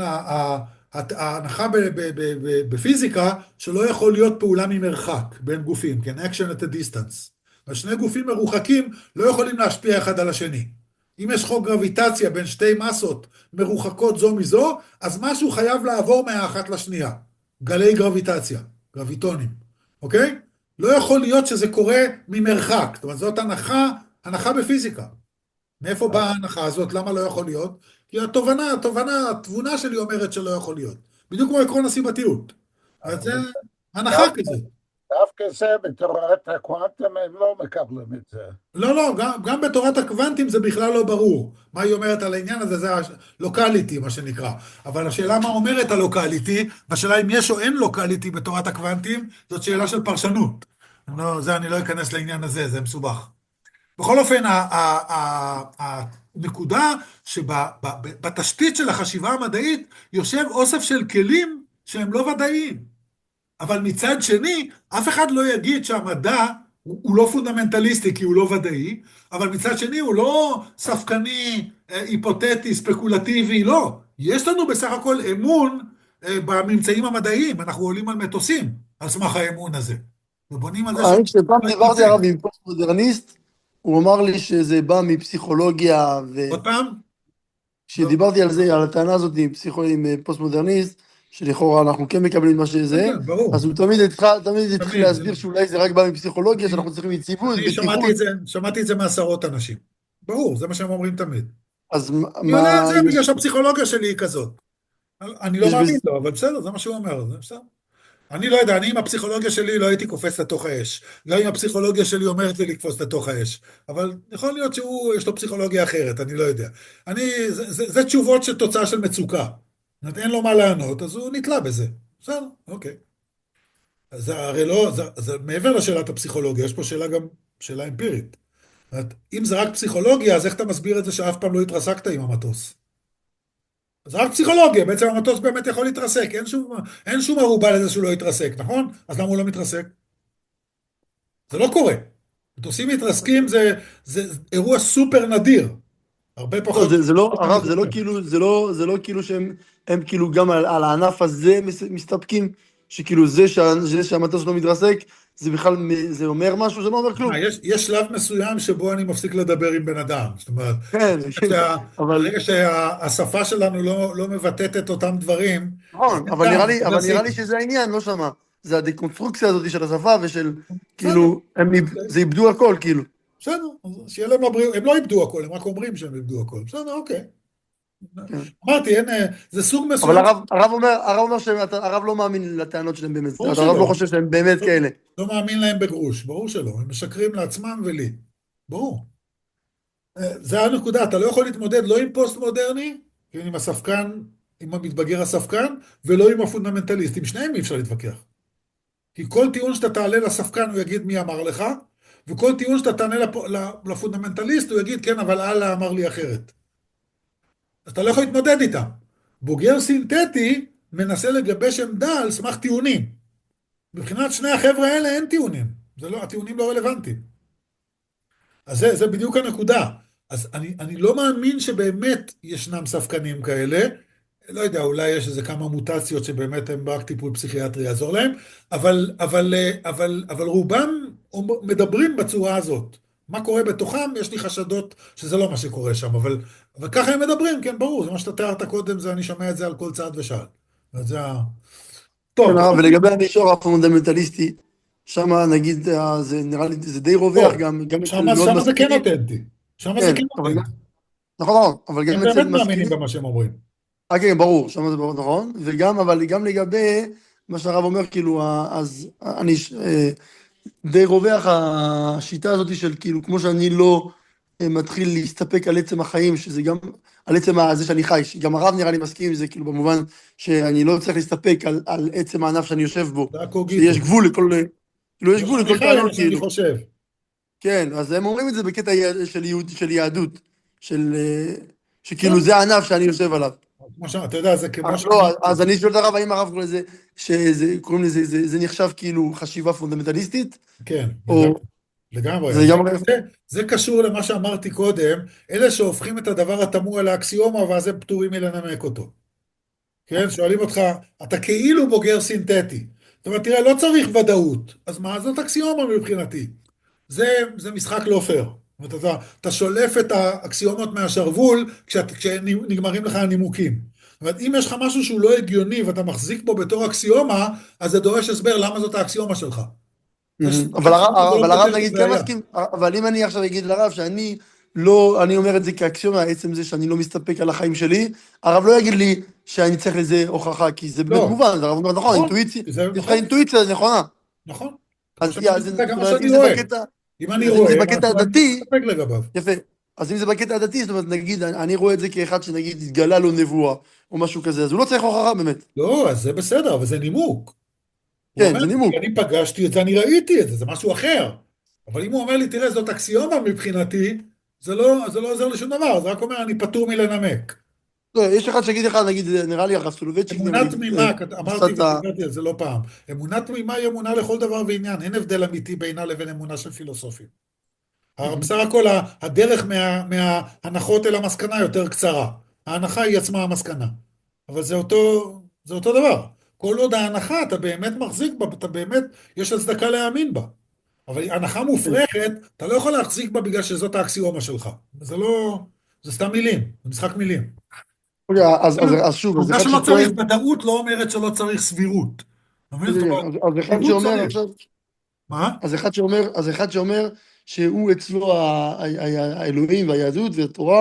ההנחה בפיזיקה שלא יכול להיות פעולה ממרחק בין גופים, כן, action at a distance. השני גופים מרוחקים לא יכולים להשפיע אחד על השני. אם יש חוק גרביטציה בין שתי מסות מרוחקות זו מזו, אז משהו חייב לעבור מהאחת לשנייה. גלי גרביטציה, גרביטונים, אוקיי? לא יכול להיות שזה קורה ממרחק. זאת אומרת, זאת הנחה בפיזיקה. מאיפה באה ההנחה הזאת? למה לא יכול להיות? כי התבונה שלי אומרת שלא יכול להיות. בדיוק כמו עקרון הסיבתיות. אז זה הנחה כזאת. דווקא זה בתורת הקוונטים הם לא מקבלים את זה. לא, גם בתורת הקוונטים זה בכלל לא ברור. מה היא אומרת על העניין הזה, זה הלוקליטי, מה שנקרא. אבל השאלה מה אומרת הלוקליטי, והשאלה אם יש או אין לוקליטי בתורת הקוונטים, זאת שאלה של פרשנות. זה אני לא אכנס לעניין הזה, זה מסובך. בכל אופן, הנקודה שבתשתית של החשיבה המדעית יושב אוסף של כלים שהם לא ודאיים. אבל מצד שני, אף אחד לא יגיד שהמדע הוא לא פונדמנטליסטי כי הוא לא ודאי, אבל מצד שני הוא לא ספקני, היפותטי, ספקולטיבי, לא. יש לנו בסך הכל אמון בממצאים המדעיים, אנחנו עולים על מטוסים על סמך האמון הזה. ובונים על זה כשפעם דיברתי עליו עם פוסט-מודרניסט, הוא אמר לי שזה בא מפסיכולוגיה עוד פעם? כשדיברתי על זה, על הטענה הזאת עם פוסט-מודרניסט, שלכאורה אנחנו כן מקבלים מה שזה, אז הוא תמיד התחיל להסביר שאולי זה רק בא מפסיכולוגיה, שאנחנו צריכים יציבות, שמעתי את זה מעשרות אנשים. ברור, זה מה שהם אומרים תמיד. אז אני יודע את זה בגלל יש, שהפסיכולוגיה שלי היא כזאת. אני לא יש מאמין בזה, לו, אבל בסדר, זה מה שהוא אומר, זה בסדר. אני לא יודע, אני עם הפסיכולוגיה שלי לא הייתי קופץ לתוך האש. גם אם הפסיכולוגיה שלי אומרת לי לקפוץ לתוך האש. אבל יכול להיות שהוא, יש לו פסיכולוגיה אחרת, אני לא יודע. זה תשובות של תוצאה של מצוקה. זאת אומרת, אין לו מה לענות, אז הוא נתלה בזה. בסדר, אוקיי. אז זה הרי לא, זה מעבר לשאלת הפסיכולוגיה, יש פה שאלה גם, שאלה אמפירית. זאת אומרת, אם זה רק פסיכולוגיה, אז איך אתה מסביר את זה שאף פעם לא התרסקת עם המטוס? זה רק פסיכולוגיה, בעצם המטוס באמת יכול להתרסק, אין שום ערובה לזה שהוא לא יתרסק, נכון? אז למה הוא לא מתרסק? זה לא קורה. מטוסים מתרסקים זה אירוע סופר נדיר, הרבה לא, פחות. זה לא, הרב, זה לא כאילו הם כאילו גם על הענף הזה מסתפקים, שכאילו זה שהמטוס לא מתרסק, זה בכלל, זה אומר משהו, זה לא אומר כלום. יש שלב מסוים שבו אני מפסיק לדבר עם בן אדם, זאת אומרת, כן, אבל, ברגע שהשפה שלנו לא מבטאת את אותם דברים, אז נכון, אין אבל טעם, נראה זה לי שזה העניין, לא שמה. זה הדקונסטרוקציה הזאת של השפה ושל, בסדר. כאילו, זה איבדו הכל, כאילו. בסדר, אז שיהיה להם הבריאות, הם לא איבדו הכל, הם רק אומרים שהם איבדו הכל, בסדר, אוקיי. כן. אמרתי, זה סוג אבל מסוים, הרב אומר שהרב לא מאמין לטענות שלהם באמת. ברור הרב לא שלא. חושב שהם באמת כאלה. לא מאמין להם בגרוש, ברור שלא, הם משקרים לעצמם ולי, ברור. זה הנקודה, אתה לא יכול להתמודד לא עם פוסט מודרני, עם הספקן, עם המתבגר הספקן, ולא עם הפונדמנטליסט, עם שניהם אי אפשר להתווכח. כי כל טיעון שאתה תעלה לספקן הוא יגיד מי אמר לך, וכל טיעון שאתה תענה לפונדמנטליסט הוא יגיד כן, אבל אללה אמר לי אחרת. אז אתה לא יכול להתמודד איתם. בוגר סינתטי מנסה לגבש עמדה על סמך טיעונים. מבחינת שני החבר'ה האלה אין טיעונים. הטיעונים לא רלוונטיים. אז זה בדיוק הנקודה. אז אני לא מאמין שבאמת ישנם ספקנים כאלה. לא יודע, אולי יש איזה כמה מוטציות שבאמת הם רק טיפול פסיכיאטרי יעזור להם, אבל רובם מדברים בצורה הזאת. מה קורה בתוכם? יש לי חשדות שזה לא מה שקורה שם, אבל ככה הם מדברים, כן, ברור, זה מה שאתה תיארת קודם, אני שומע את זה על כל צעד ושעל. אז זה טוב. כן, הרב, ולגבי המישור הפונדמנטליסטי, שם נגיד, זה נראה לי, זה די רווח גם שם זה כן אותנטי. שם זה כן אותנטי. נכון, אבל הם גם באמת אצל מאמינים משכילים, במה שהם אומרים. כן, ברור, שם זה ברור, נכון, אבל גם לגבי מה שהרב אומר, כאילו, אז אני די רווח השיטה הזאת של כאילו, כמו שאני לא מתחיל להסתפק על עצם החיים, שזה גם על עצם זה שאני חי, גם הרב נראה לי מסכים עם זה, כאילו, במובן שאני לא צריך להסתפק על עצם הענף שאני יושב בו, שיש גבול לכל, כאילו, יש גבול לכל טענות, אני כאילו. חושב. כן, אז הם אומרים את זה בקטע של יהדות, שכאילו זה הענף שאני יושב עליו. אתה יודע, זה כמו לא, אז אני שואל את הרב, האם הרב קוראים לזה, קוראים לזה, זה נחשב כאילו חשיבה פונדמנטליסטית? כן, או לגמרי. זה לגמרי. זה קשור למה שאמרתי קודם, אלה שהופכים את הדבר התמוה לאקסיומה, ואז הם פטורים מלנמק אותו. כן, שואלים אותך, אתה כאילו בוגר סינתטי. זאת אומרת, תראה, לא צריך ודאות. אז מה, זאת אקסיומה מבחינתי. זה משחק לא פייר. זאת אומרת, אתה שולף את האקסיומות מהשרוול כשנגמרים לך הנימוקים. זאת אומרת, אם יש לך משהו שהוא לא הגיוני ואתה מחזיק בו בתור אקסיומה, אז זה דורש הסבר למה זאת האקסיומה שלך. אבל הרב נגיד כן מסכים, אבל אם אני עכשיו אגיד לרב שאני לא, אני אומר את זה כאקסיומה, עצם זה שאני לא מסתפק על החיים שלי, הרב לא יגיד לי שאני צריך לזה הוכחה, כי זה באמת מובן, הרב אומר, נכון, אינטואיציה זה נכונה. נכון. אז אם זה בקטע הדתי, יפה, אז אם זה בקטע הדתי, זאת אומרת, נגיד, אני רואה את זה כאחד שנגיד התגלה לו נבואה, או משהו כזה, אז הוא לא צריך הוכחה באמת. לא, אז זה בסדר, אבל זה נימוק. כן, זה נימוק. אני פגשתי את זה, אני ראיתי את זה, זה משהו אחר. אבל אם הוא אומר לי, תראה, זאת אקסיומה מבחינתי, זה לא עוזר לי שום דבר, זה רק אומר, אני פטור מלנמק. לא, יש אחד שיגיד לך, נגיד, נראה לי הרב סולובייצ'יק, אמונה תמימה, אמרתי ודיברתי על זה לא פעם, אמונה תמימה היא אמונה לכל דבר ועניין, אין הבדל אמיתי בינה לבין אמונה של פילוסופים. בסך הכל הדרך מההנחות אל המסקנה יותר קצרה, ההנחה היא עצמה המסקנה, אבל זה אותו דבר. כל עוד ההנחה, אתה באמת מחזיק בה, אתה באמת, יש הצדקה להאמין בה. אבל הנחה מופרכת, אתה לא יכול להחזיק בה בגלל שזאת האקסיומה שלך. זה סתם מילים, זה משחק מילים. אז שוב, עובדה שלא צריך ודאות לא אומרת שלא צריך סבירות. אז אחד שאומר עכשיו... מה? אז אחד שאומר שהוא אצלו האלוהים והיהדות והתורה,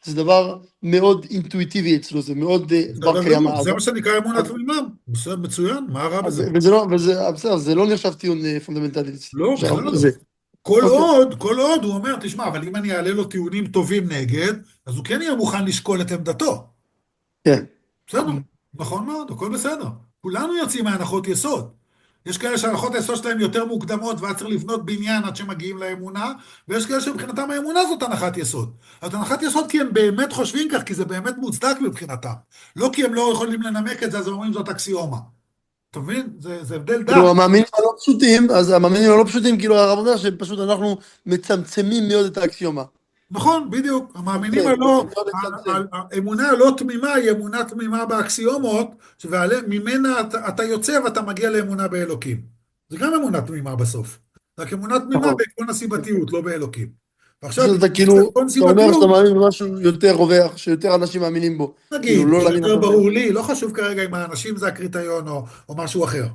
זה דבר מאוד אינטואיטיבי אצלו, זה מאוד בר בסדר קיימא. גמור, זה מה שנקרא אמונה תמימה. בסדר, מצוין, מה רע בזה? וזה לא, בסדר, זה לא נחשב טיעון פונדמנטלי. לא, בכלל לא. זה. אוקיי. כל עוד הוא אומר, תשמע, אבל אם אני אעלה לו טיעונים טובים נגד, אז הוא כן יהיה מוכן לשקול את עמדתו. כן. בסדר, נכון מאוד, הכל בסדר. כולנו יוצאים מהנחות יסוד. יש כאלה שהנחות היסוד שלהם יותר מוקדמות, ואז צריך לבנות בניין עד שמגיעים לאמונה, ויש כאלה שמבחינתם האמונה זאת הנחת יסוד. אז הנחת יסוד כי הם באמת חושבים כך, כי זה באמת מוצדק מבחינתם. לא כי הם לא יכולים לנמק את זה, אז הם אומרים זאת אקסיומה. אתה מבין? זה הבדל דק. כאילו המאמינים הלא פשוטים, אז המאמינים הלא פשוטים, כאילו הרב אומר שפשוט אנחנו מצמצמים מאוד את האקסיומה. נכון, בדיוק. המאמינים כן, הלא, מאוד מצמצם. האמונה הלא תמימה היא אמונה תמימה באקסיומות, וממנה אתה יוצא ואתה מגיע לאמונה באלוקים. זה גם אמונה תמימה בסוף. רק אמונה תמימה נכון. בעקרון הסיבתיות, לא באלוקים. ועכשיו, פשוט אתה יש כאילו, עקרון אתה אומר שאתה סיבתיות, מאמין במשהו יותר רווח, שיותר אנשים מאמינים בו. כאילו נגיד, לא זה להאמין יותר הכל. ברור לי, לא חשוב כרגע אם האנשים זה הקריטריון או משהו אחר.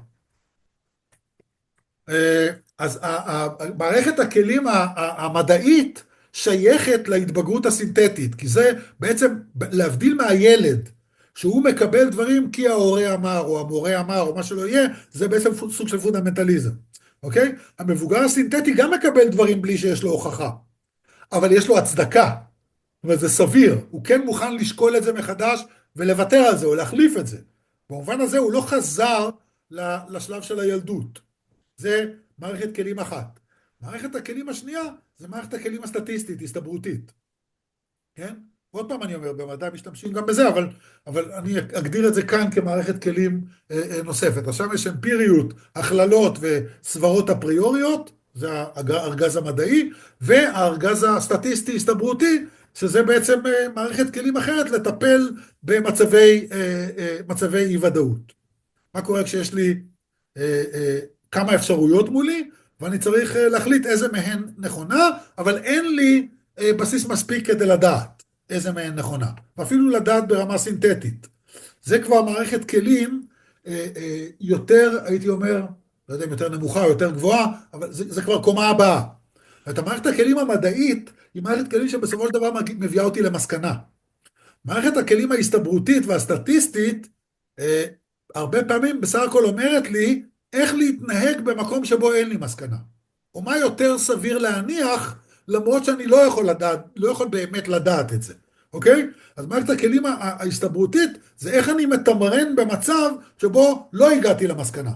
אז מערכת הכלים המדעית שייכת להתבגרות הסינתטית, כי זה בעצם להבדיל מהילד, שהוא מקבל דברים כי ההורה אמר, או המורה אמר, או מה שלא יהיה, זה בעצם סוג של פונדמנטליזם, אוקיי? המבוגר הסינתטי גם מקבל דברים בלי שיש לו הוכחה, אבל יש לו הצדקה, זאת אומרת, זה סביר, הוא כן מוכן לשקול את זה מחדש ולוותר על זה, או להחליף את זה. במובן הזה הוא לא חזר לשלב של הילדות. זה מערכת כלים אחת. מערכת הכלים השנייה זה מערכת הכלים הסטטיסטית, הסתברותית. כן? עוד פעם אני אומר, במדע משתמשים גם בזה, אבל אני אגדיר את זה כאן כמערכת כלים נוספת. עכשיו יש אמפיריות, הכללות וסברות אפריוריות, זה הארגז המדעי, והארגז הסטטיסטי הסתברותי, שזה בעצם מערכת כלים אחרת לטפל במצבי אי ודאות. מה קורה כשיש לי כמה אפשרויות מולי, ואני צריך להחליט איזה מהן נכונה, אבל אין לי בסיס מספיק כדי לדעת איזה מהן נכונה, ואפילו לדעת ברמה סינתטית. זה כבר מערכת כלים יותר, הייתי אומר, לא יודע אם יותר נמוכה או יותר גבוהה, אבל זה כבר קומה הבאה. את המערכת הכלים המדעית היא מערכת כלים שבסופו של דבר מביאה אותי למסקנה. מערכת הכלים ההסתברותית והסטטיסטית הרבה פעמים בסך הכל אומרת לי איך להתנהג במקום שבו אין לי מסקנה. או מה יותר סביר להניח, למרות שאני לא יכול לדעת, לא יכול באמת לדעת את זה. אוקיי? אז מערכת הכלים ההסתברותית זה איך אני מתמרן במצב שבו לא הגעתי למסקנה.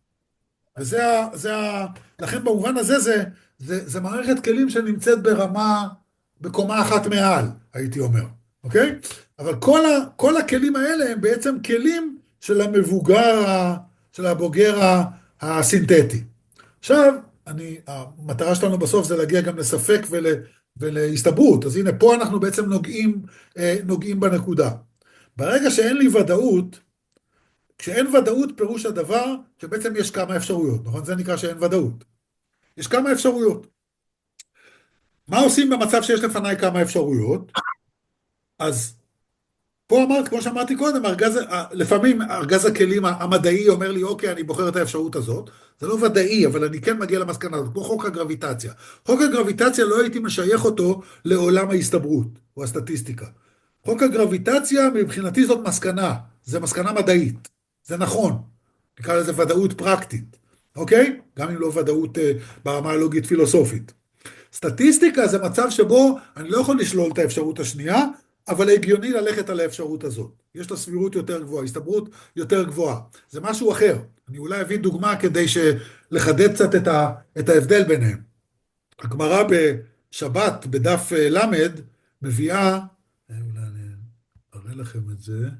לכן במובן הזה זה מערכת כלים שנמצאת בקומה אחת מעל, הייתי אומר. אוקיי? אבל כל הכלים האלה הם בעצם כלים של של הבוגר הסינתטי. עכשיו, המטרה שלנו בסוף זה להגיע גם לספק ולהסתברות. אז הנה, פה אנחנו בעצם נוגעים בנקודה. ברגע שאין לי ודאות, כשאין ודאות פירוש הדבר שבעצם יש כמה אפשרויות, נכון? זה נקרא שאין ודאות. יש כמה אפשרויות. מה עושים במצב שיש לפניי כמה אפשרויות? אז פה אמרת, כמו שאמרתי קודם, לפעמים ארגז הכלים המדעי אומר לי, אוקיי, אני בוחר את האפשרות הזאת. זה לא ודאי, אבל אני כן מגיע למסקנה הזאת, כמו חוק הגרביטציה. חוק הגרביטציה לא הייתי משייך אותו לעולם ההסתברות, או הסטטיסטיקה. חוק הגרביטציה מבחינתי זאת מסקנה, זה מסקנה מדעית, זה נכון. נקרא לזה ודאות פרקטית, אוקיי? גם אם לא ודאות ברמה הלוגית פילוסופית. סטטיסטיקה זה מצב שבו אני לא יכול לשלול את האפשרות השנייה, אבל הגיוני ללכת על האפשרות הזאת. יש לה סבירות יותר גבוהה, הסתברות יותר גבוהה. זה משהו אחר. אני אולי אביא דוגמה כדי לחדד קצת את ההבדל ביניהם. הגמרא בשבת, בדף למד, מביאה, אולי אני אראה לכם את זה.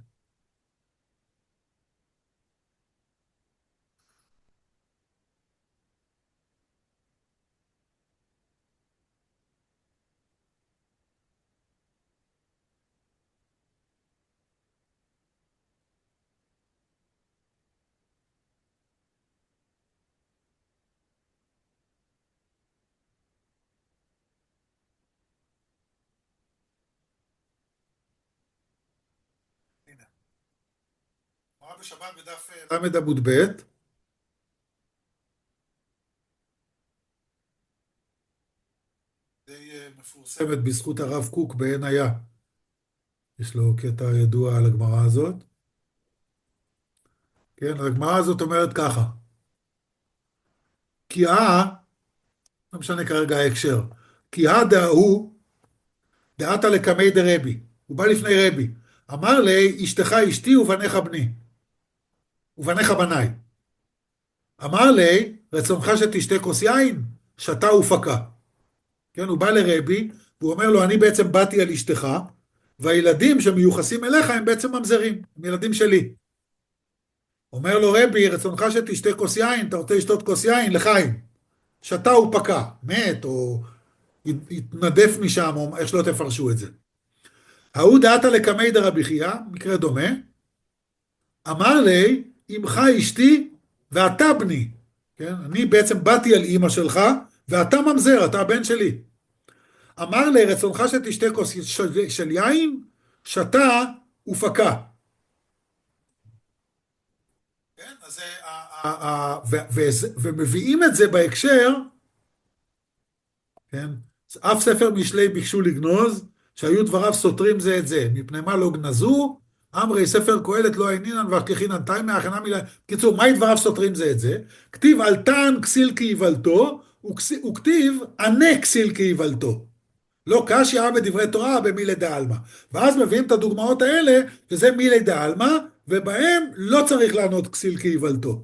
הנה. הגמרא בשבת בדף למד עמוד ב', די מפורסמת בזכות הרב קוק בעין היה. יש לו קטע ידוע על הגמרא הזאת. כן, הגמרא הזאת אומרת ככה, כי לא משנה כרגע ההקשר, כי דאהו, דעתה לקמי דרבי, הוא בא לפני רבי, אמר לי, אשתך אשתי ובניך בני, ובניך בניי. אמר לי, רצונך שתשתה כוס יין? שתה ופקע. כן, הוא בא לרבי, והוא אומר לו, אני בעצם באתי על אשתך, והילדים שמיוחסים אליך הם בעצם ממזרים, הם ילדים שלי. אומר לו רבי, רצונך שתשתה כוס יין, אתה רוצה לשתות כוס יין? לחיים. שתה ופקע, מת, או התנדף משם, או איך שלא תפרשו את זה. ההוא דעתה לקמי דרבי חייא, מקרה דומה, אמר לי, אמך אשתי ואתה בני. כן? אני בעצם באתי על אמא שלך, ואתה ממזר, אתה הבן שלי. אמר לי, רצונך שתשתה כוס של יין, שתה ופקע. כן? אז ומביאים את זה בהקשר, כן? אף ספר משלי ביקשו לגנוז, שהיו דבריו סותרים זה את זה, מפני מה לא גנזו, אמרי ספר קהלת לא עינינן והשליחינן תימא הכנה מילה. קיצור, מהי דבריו סותרים זה את זה? כתיב על תן כסיל כיוולתו, וכתיב ענה כסיל כיוולתו. לא קשיא בדברי תורה במילי דעלמא. ואז מביאים את הדוגמאות האלה, שזה מילי דעלמא, ובהם לא צריך לענות כסיל כיוולתו.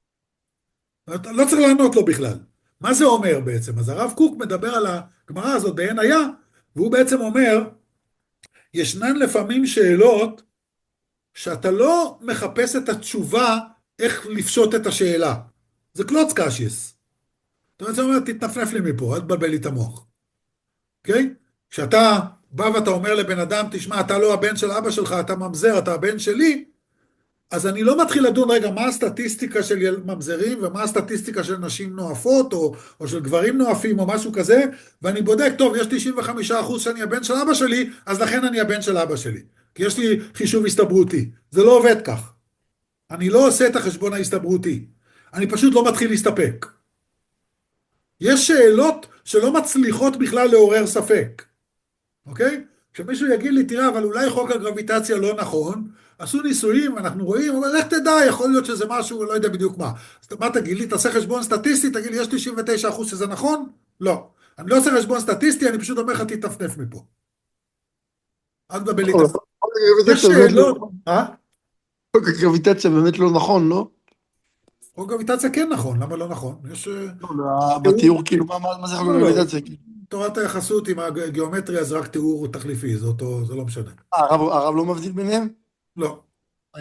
לא צריך לענות לו בכלל. מה זה אומר בעצם? אז הרב קוק מדבר על הגמרא הזאת בעין היה, והוא בעצם אומר, ישנן לפעמים שאלות שאתה לא מחפש את התשובה איך לפשוט את השאלה. זה קלוץ קשייס. זאת אומרת, תתנפנף לי מפה, אל תבלבל לי את המוח. אוקיי? כשאתה בא ואתה אומר לבן אדם, תשמע, אתה לא הבן של אבא שלך, אתה ממזר, אתה הבן שלי, אז אני לא מתחיל לדון, רגע, מה הסטטיסטיקה של ממזרים, ומה הסטטיסטיקה של נשים נואפות, או של גברים נואפים, או משהו כזה, ואני בודק, טוב, יש 95% שאני הבן של אבא שלי, אז לכן אני הבן של אבא שלי. כי יש לי חישוב הסתברותי. זה לא עובד כך. אני לא עושה את החשבון ההסתברותי. אני פשוט לא מתחיל להסתפק. יש שאלות שלא מצליחות בכלל לעורר ספק. אוקיי? כשמישהו יגיד לי, תראה, אבל אולי חוק הגרביטציה לא נכון, עשו ניסויים, אנחנו רואים, אבל איך תדע, יכול להיות שזה משהו, לא יודע בדיוק מה. אז מה תגיד לי, תעשה חשבון סטטיסטי, תגיד לי, יש 99% שזה נכון? לא. אני לא עושה חשבון סטטיסטי, אני פשוט אומר לך, תתפנף מפה. אל תדבר לי את זה. יש שאלות. חוק הגרביטציה באמת לא נכון, לא? חוק הגרביטציה כן נכון, למה לא נכון? יש... בתיאור, כאילו, מה זה חוק הגרביטציה? תורת היחסות עם הגיאומטריה זה רק תיאור תחליפי, זה לא משנה. הרב לא מבדיל ביניהם? לא. מה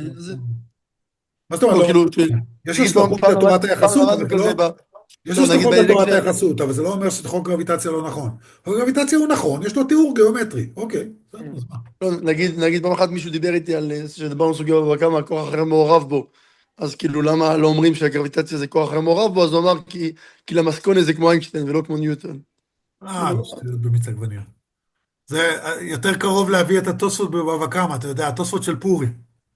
זאת אומרת, יש השלכות לתורת היחסות, יש השלכות לתורת היחסות, אבל זה לא אומר שחוק גרביטציה לא נכון. חוק גרביטציה הוא נכון, יש לו תיאור גיאומטרי, אוקיי. נגיד פעם אחת מישהו דיבר איתי על שדיברנו סוגיה בכמה כוח אחר מעורב בו, אז כאילו למה לא אומרים שהגרביטציה זה כוח אחר מעורב בו, אז הוא אמר כי למסקונה זה כמו איינשטיין ולא כמו ניוטון. במיץ עגבניה. זה יותר קרוב להביא את התוספות בבבא קמא, אתה יודע, התוספות של פורים.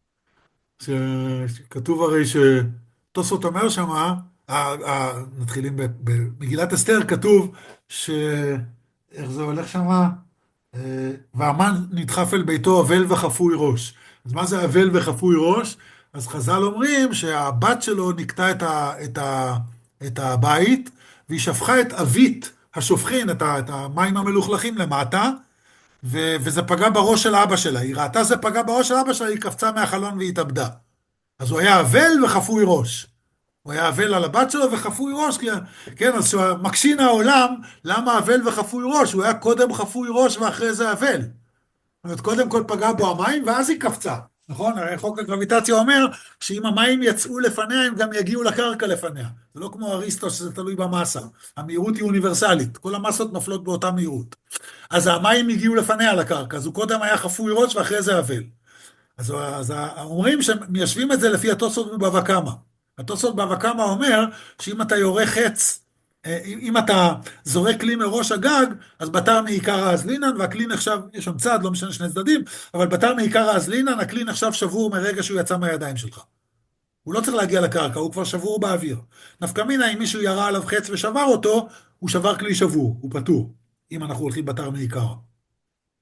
שכתוב הרי שתוספות אומר שמה, נתחילים במגילת אסתר, כתוב איך זה הולך שמה? והמן נדחף אל ביתו אבל וחפוי ראש. אז מה זה אבל וחפוי ראש? אז חז"ל אומרים שהבת שלו נקטה את הבית, והיא שפכה את אבית השופכין, את המים המלוכלכים למטה, וזה פגע בראש של אבא שלה. היא ראתה זה פגע בראש של אבא שלה, היא קפצה מהחלון והתאבדה. אז הוא היה אבל וחפוי ראש. הוא היה אבל על הבת שלו וחפוי ראש, כן, אז מקשין העולם, למה אבל וחפוי ראש? הוא היה קודם חפוי ראש ואחרי זה אבל. זאת אומרת, קודם כל פגע בו המים ואז היא קפצה. נכון? הרי חוק הגרביטציה אומר שאם המים יצאו לפניה, הם גם יגיעו לקרקע לפניה. זה לא כמו אריסטו שזה תלוי במסה. המהירות היא אוניברסלית. כל המסות נופלות באותה מהירות. אז המים הגיעו לפניה לקרקע. אז הוא קודם היה חפוי ראש ואחרי זה אבל. אז אומרים שמיישבים את זה לפי התוספות בבבא קמא. התוספות בבבא קמא אומר שאם אתה יורה חץ, אם אתה זורק כלי מראש הגג, אז בתר מעיקר האזלינן, והכלי נחשב, יש שם צד, לא משנה שני צדדים, אבל בתר מעיקר האזלינן, הכלי נחשב שבור מרגע שהוא יצא מהידיים שלך. הוא לא צריך להגיע לקרקע, הוא כבר שבור באוויר. נפקא מינה, אם מישהו ירה עליו חץ ושבר אותו, הוא שבר כלי שבור, הוא פטור, אם אנחנו הולכים בתר מעיקר.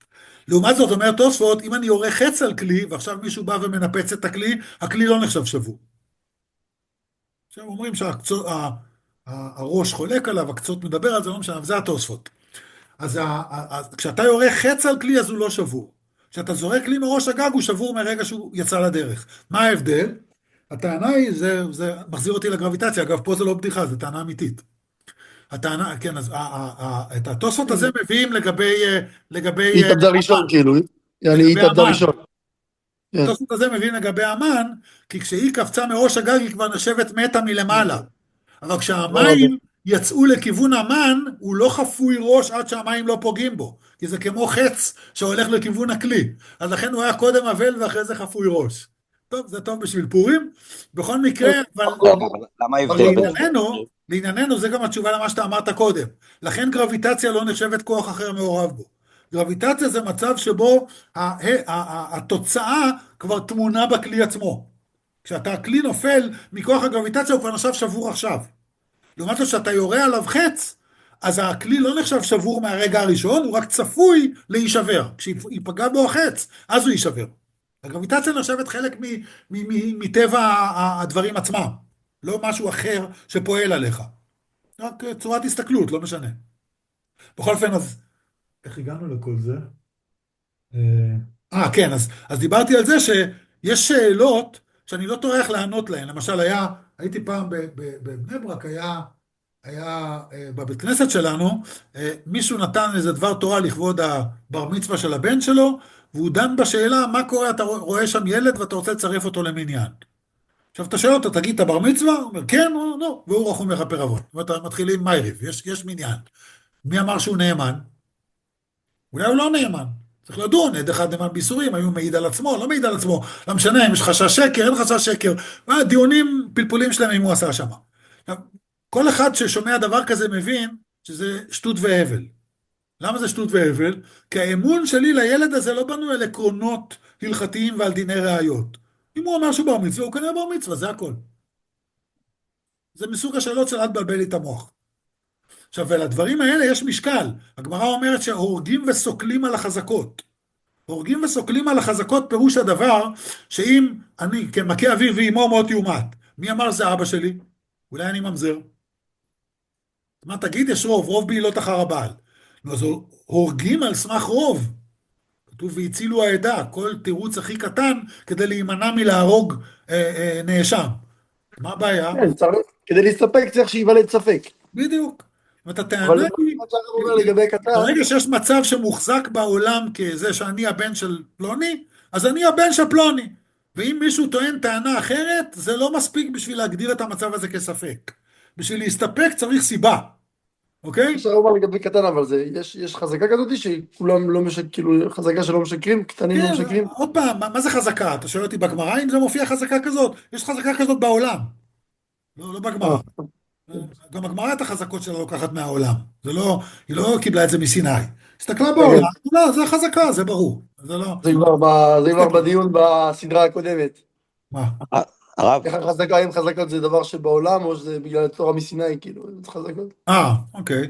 לעומת זאת, אומר תוספות, אם אני יורה חץ על כלי, ועכשיו מישהו בא ומנפץ את הכלי, הכלי לא נחשב שבור. עכשיו אומרים שהראש חולק עליו, הקצות מדבר על זה, לא משנה, אבל זה התוספות. אז כשאתה יורה חץ על כלי, אז הוא לא שבור. כשאתה זורק כלי מראש הגג, הוא שבור מרגע שהוא יצא לדרך. מה ההבדל? הטענה היא, זה מחזיר אותי לגרביטציה, אגב, פה זה לא בדיחה, זה טענה אמיתית. הטענה, כן, אז את התוספות הזה מביאים לגבי היא התאבדה ראשון, כאילו. היא התאבדה ראשון. התוספות הזה מביאים לגבי המן, כי כשהיא קפצה מראש הגג, היא כבר נחשבת מתה מלמעלה. אבל כשהמים יצאו לכיוון המן, הוא לא חפוי ראש עד שהמים לא פוגעים בו, כי זה כמו חץ שהולך לכיוון הכלי. אז לכן הוא היה קודם אבל ואחרי זה חפוי ראש. טוב, זה טוב בשביל פורים. בכל מקרה, אבל למה ההבדל? לענייננו, זה גם התשובה למה שאתה אמרת קודם. לכן גרביטציה לא נחשבת כוח אחר מעורב בו. גרביטציה זה מצב שבו התוצאה כבר תמונה בכלי עצמו. כשאתה הכלי נופל מכוח הגרביטציה, הוא כבר נחשב שבור עכשיו. לעומת זאת שאתה יורה עליו חץ, אז הכלי לא נחשב שבור מהרגע הראשון, הוא רק צפוי להישבר. כשיפגע בו החץ, אז הוא יישבר. הגרביטציה נחשבת חלק מטבע הדברים עצמם, לא משהו אחר שפועל עליך. רק צורת הסתכלות, לא משנה. בכל אופן, אז איך הגענו לכל זה? כן, אז דיברתי על זה שיש שאלות שאני לא טורח לענות להן. למשל, הייתי פעם בבני ברק, היה בבית כנסת שלנו, מישהו נתן איזה דבר תורה לכבוד הבר מצווה של הבן שלו, והוא דן בשאלה, מה קורה, אתה רואה שם ילד ואתה רוצה לצרף אותו למניין. עכשיו אתה שואל אותו, תגיד, אתה בר מצווה? הוא אומר, כן או לא? והוא רחום מכפר עוון. ואתה מתחילים מייריב, יש מניין. מי אמר שהוא נאמן? אולי הוא לא נאמן. צריך לדון, עד אחד נאמן ביסורים, היו מעיד על עצמו, לא מעיד על עצמו, לא משנה אם יש חשש שקר, אין חשש שקר, דיונים פלפולים שלהם אם הוא עשה שם. כל אחד ששומע דבר כזה מבין שזה שטות והבל. למה זה שטות והבל? כי האמון שלי לילד הזה לא בנו על עקרונות הלכתיים ועל דיני ראיות. אם הוא אומר שהוא בר מצווה, הוא כנראה בר מצווה, זה הכל. זה מסוג השאלות של אל תבלבל לי את המוח. עכשיו, ולדברים האלה יש משקל. הגמרא אומרת שהורגים וסוקלים על החזקות. הורגים וסוקלים על החזקות פירוש הדבר שאם אני כמכה אוויר ואימו מות יומת, מי אמר זה אבא שלי? אולי אני ממזר. מה תגיד? יש רוב בעילות אחר הבעל. אז הורגים על סמך רוב. כתוב והצילו העדה, כל תירוץ הכי קטן כדי להימנע מלהרוג נאשם. מה הבעיה? כדי להסתפק צריך שיוולד ספק. בדיוק. זאת הטענה אבל היא, מה שאנחנו אומר לגבי קטן, ברגע שיש מצב שמוחזק בעולם כזה שאני הבן של פלוני, אז אני הבן של פלוני. ואם מישהו טוען טענה אחרת, זה לא מספיק בשביל להגדיר את המצב הזה כספק. בשביל להסתפק צריך סיבה. אוקיי? אפשר לומר לגבי קטן, אבל יש חזקה כזאת שכולם לא משקרים, כאילו חזקה שלא משקרים, קטנים לא משקרים. עוד פעם, מה זה חזקה? אתה שואל אותי בגמרא אם זה מופיע חזקה כזאת? יש חזקה כזאת בעולם. לא בגמרא. גם הגמרא את החזקות שלה לוקחת מהעולם. היא לא קיבלה את זה מסיני. הסתכלה בעולם, לא, זה חזקה, זה ברור. זה כבר בדיון בסדרה הקודמת. מה? הרב. איך החזקה, אם חזקות זה דבר שבעולם, או שזה בגלל התורה מסיני, כאילו, זה חזקות. אוקיי.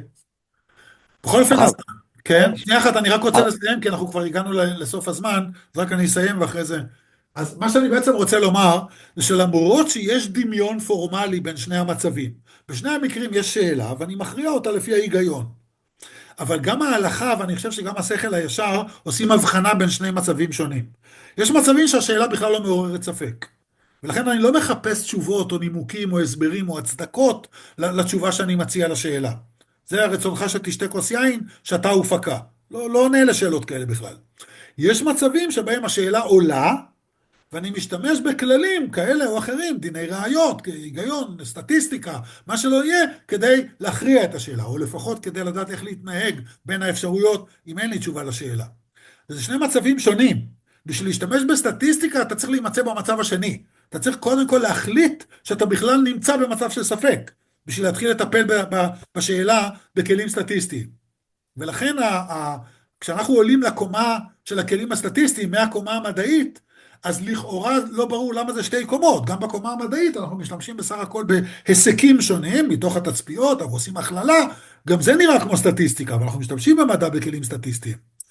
בכל אופן, כן, שנייה אחת, אני רק רוצה לסיים, כי אנחנו כבר הגענו לסוף הזמן, אז רק אני אסיים ואחרי זה. אז מה שאני בעצם רוצה לומר, זה שלמרות שיש דמיון פורמלי בין שני המצבים, בשני המקרים יש שאלה, ואני מכריע אותה לפי ההיגיון. אבל גם ההלכה, ואני חושב שגם השכל הישר, עושים הבחנה בין שני מצבים שונים. יש מצבים שהשאלה בכלל לא מעוררת ספק. ולכן אני לא מחפש תשובות או נימוקים או הסברים או הצדקות לתשובה שאני מציע לשאלה. זה הרצונך שתשתה כוס יין, שאתה הופקה. לא עונה לשאלות כאלה בכלל. יש מצבים שבהם השאלה עולה, ואני משתמש בכללים כאלה או אחרים, דיני ראיות, היגיון, סטטיסטיקה, מה שלא יהיה, כדי להכריע את השאלה, או לפחות כדי לדעת איך להתנהג בין האפשרויות, אם אין לי תשובה לשאלה. זה שני מצבים שונים. בשביל להשתמש בסטטיסטיקה, אתה צריך להימצא במצב השני. אתה צריך קודם כל להחליט שאתה בכלל נמצא במצב של ספק, בשביל להתחיל לטפל בשאלה בכלים סטטיסטיים. ולכן, כשאנחנו עולים לקומה של הכלים הסטטיסטיים, מהקומה המדעית, אז לכאורה לא ברור למה זה שתי קומות. גם בקומה המדעית אנחנו משתמשים בסך הכל בהיסקים שונים, מתוך התצפיות, אנחנו עושים הכללה, גם זה נראה כמו סטטיסטיקה, אבל אנחנו משתמשים במדע בכלים סטטיסטיים.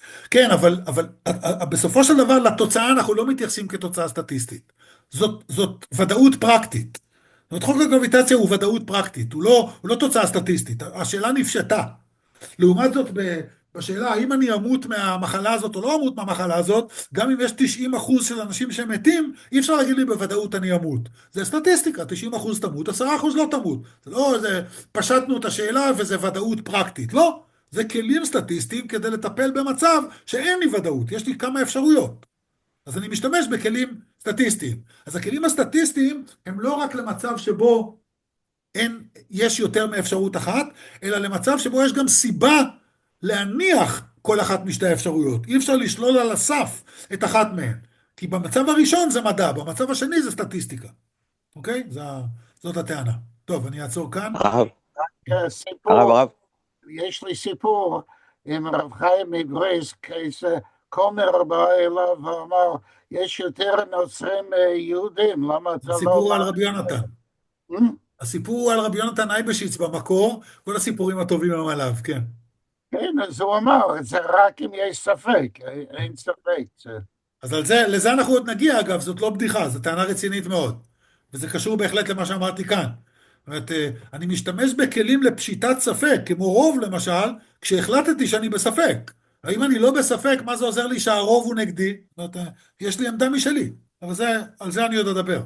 כן, אבל בסופו של דבר לתוצאה אנחנו לא מתייחסים כתוצאה סטטיסטית. זאת ודאות פרקטית. זאת אומרת, חוק הגרביטציה הוא ודאות פרקטית, הוא לא תוצאה סטטיסטית. השאלה נפשטה. לעומת זאת, בשאלה האם אני אמות מהמחלה הזאת או לא אמות מהמחלה הזאת, גם אם יש 90% של אנשים שמתים, אי אפשר להגיד לי בוודאות אני אמות. זה סטטיסטיקה, 90% תמות, 10% לא תמות. זה לא, פשטנו את השאלה וזה ודאות פרקטית. לא, זה כלים סטטיסטיים כדי לטפל במצב שאין לי ודאות, יש לי כמה אפשרויות. אז אני משתמש בכלים סטטיסטיים. אז הכלים הסטטיסטיים הם לא רק למצב שבו יש יותר מאפשרות אחת, אלא למצב שבו יש גם סיבה להניח כל אחת משתי האפשרויות. אי אפשר לשלול על הסף את אחת מהן. כי במצב הראשון זה מדע, במצב השני זה סטטיסטיקה. אוקיי? זאת הטענה. טוב, אני אעצור כאן. הרב, סיפור, הרב, יש לי סיפור עם רב חיים מבריסק, איזה כומר בא אליו ואמר, יש יותר נוצרים יהודים, למה אתה לא... הסיפור על רבי יונתן. Hmm? הסיפור הוא על רבי יונתן אייבשיץ במקור, כל הסיפורים הטובים הם עליו, כן. כן, אז הוא אמר, זה רק אם יש ספק, אין ספק. אז לזה אנחנו עוד נגיע, אגב, זאת לא בדיחה, זו טענה רצינית מאוד. וזה קשור בהחלט למה שאמרתי כאן. זאת אומרת, אני משתמש בכלים לפשיטת ספק, כמו רוב למשל, כשהחלטתי שאני בספק. האם אני לא בספק, מה זה עוזר לי שהרוב הוא נגדי? זאת אומרת, יש לי עמדה משלי, אבל על זה אני עוד אדבר.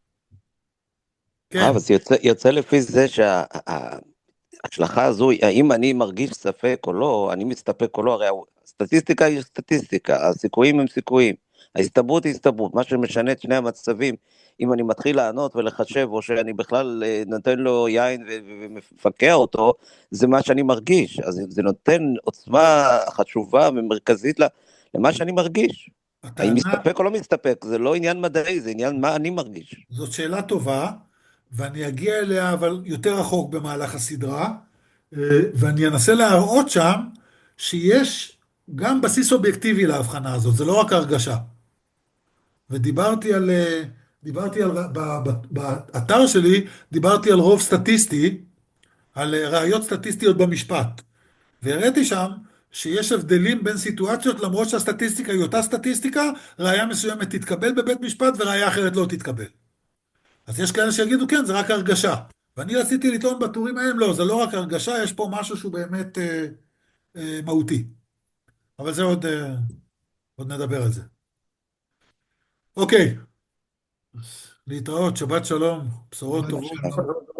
כן. הרב, אז יוצא לפי זה שההשלכה הזו, האם אני מרגיש ספק או לא, אני מסתפק או לא, הרי הסטטיסטיקה היא סטטיסטיקה, הסיכויים הם סיכויים, ההסתברות היא הסתברות, מה שמשנה את שני המצבים, אם אני מתחיל לענות ולחשב, או שאני בכלל נותן לו יין ומפקע אותו, זה מה שאני מרגיש, אז זה נותן עוצמה חשובה ומרכזית למה שאני מרגיש. האם מסתפק או לא מסתפק, זה לא עניין מדעי, זה עניין מה אני מרגיש. זאת שאלה טובה, ואני אגיע אליה אבל יותר רחוק במהלך הסדרה, ואני אנסה להראות שם שיש גם בסיס אובייקטיבי להבחנה הזאת, זה לא רק הרגשה. ודיברתי באתר שלי, דיברתי על רוב סטטיסטי, על ראיות סטטיסטיות במשפט. והראיתי שם שיש הבדלים בין סיטואציות, למרות שהסטטיסטיקה היא אותה סטטיסטיקה, ראיה מסוימת תתקבל בבית משפט וראיה אחרת לא תתקבל. אז יש כאלה שיגידו, כן, זה רק הרגשה. ואני רציתי לטעון בטורים ההם, לא, זה לא רק הרגשה, יש פה משהו שהוא באמת מהותי. אבל זה עוד נדבר על זה. אוקיי, להתראות, שבת שלום, בשורות טובות.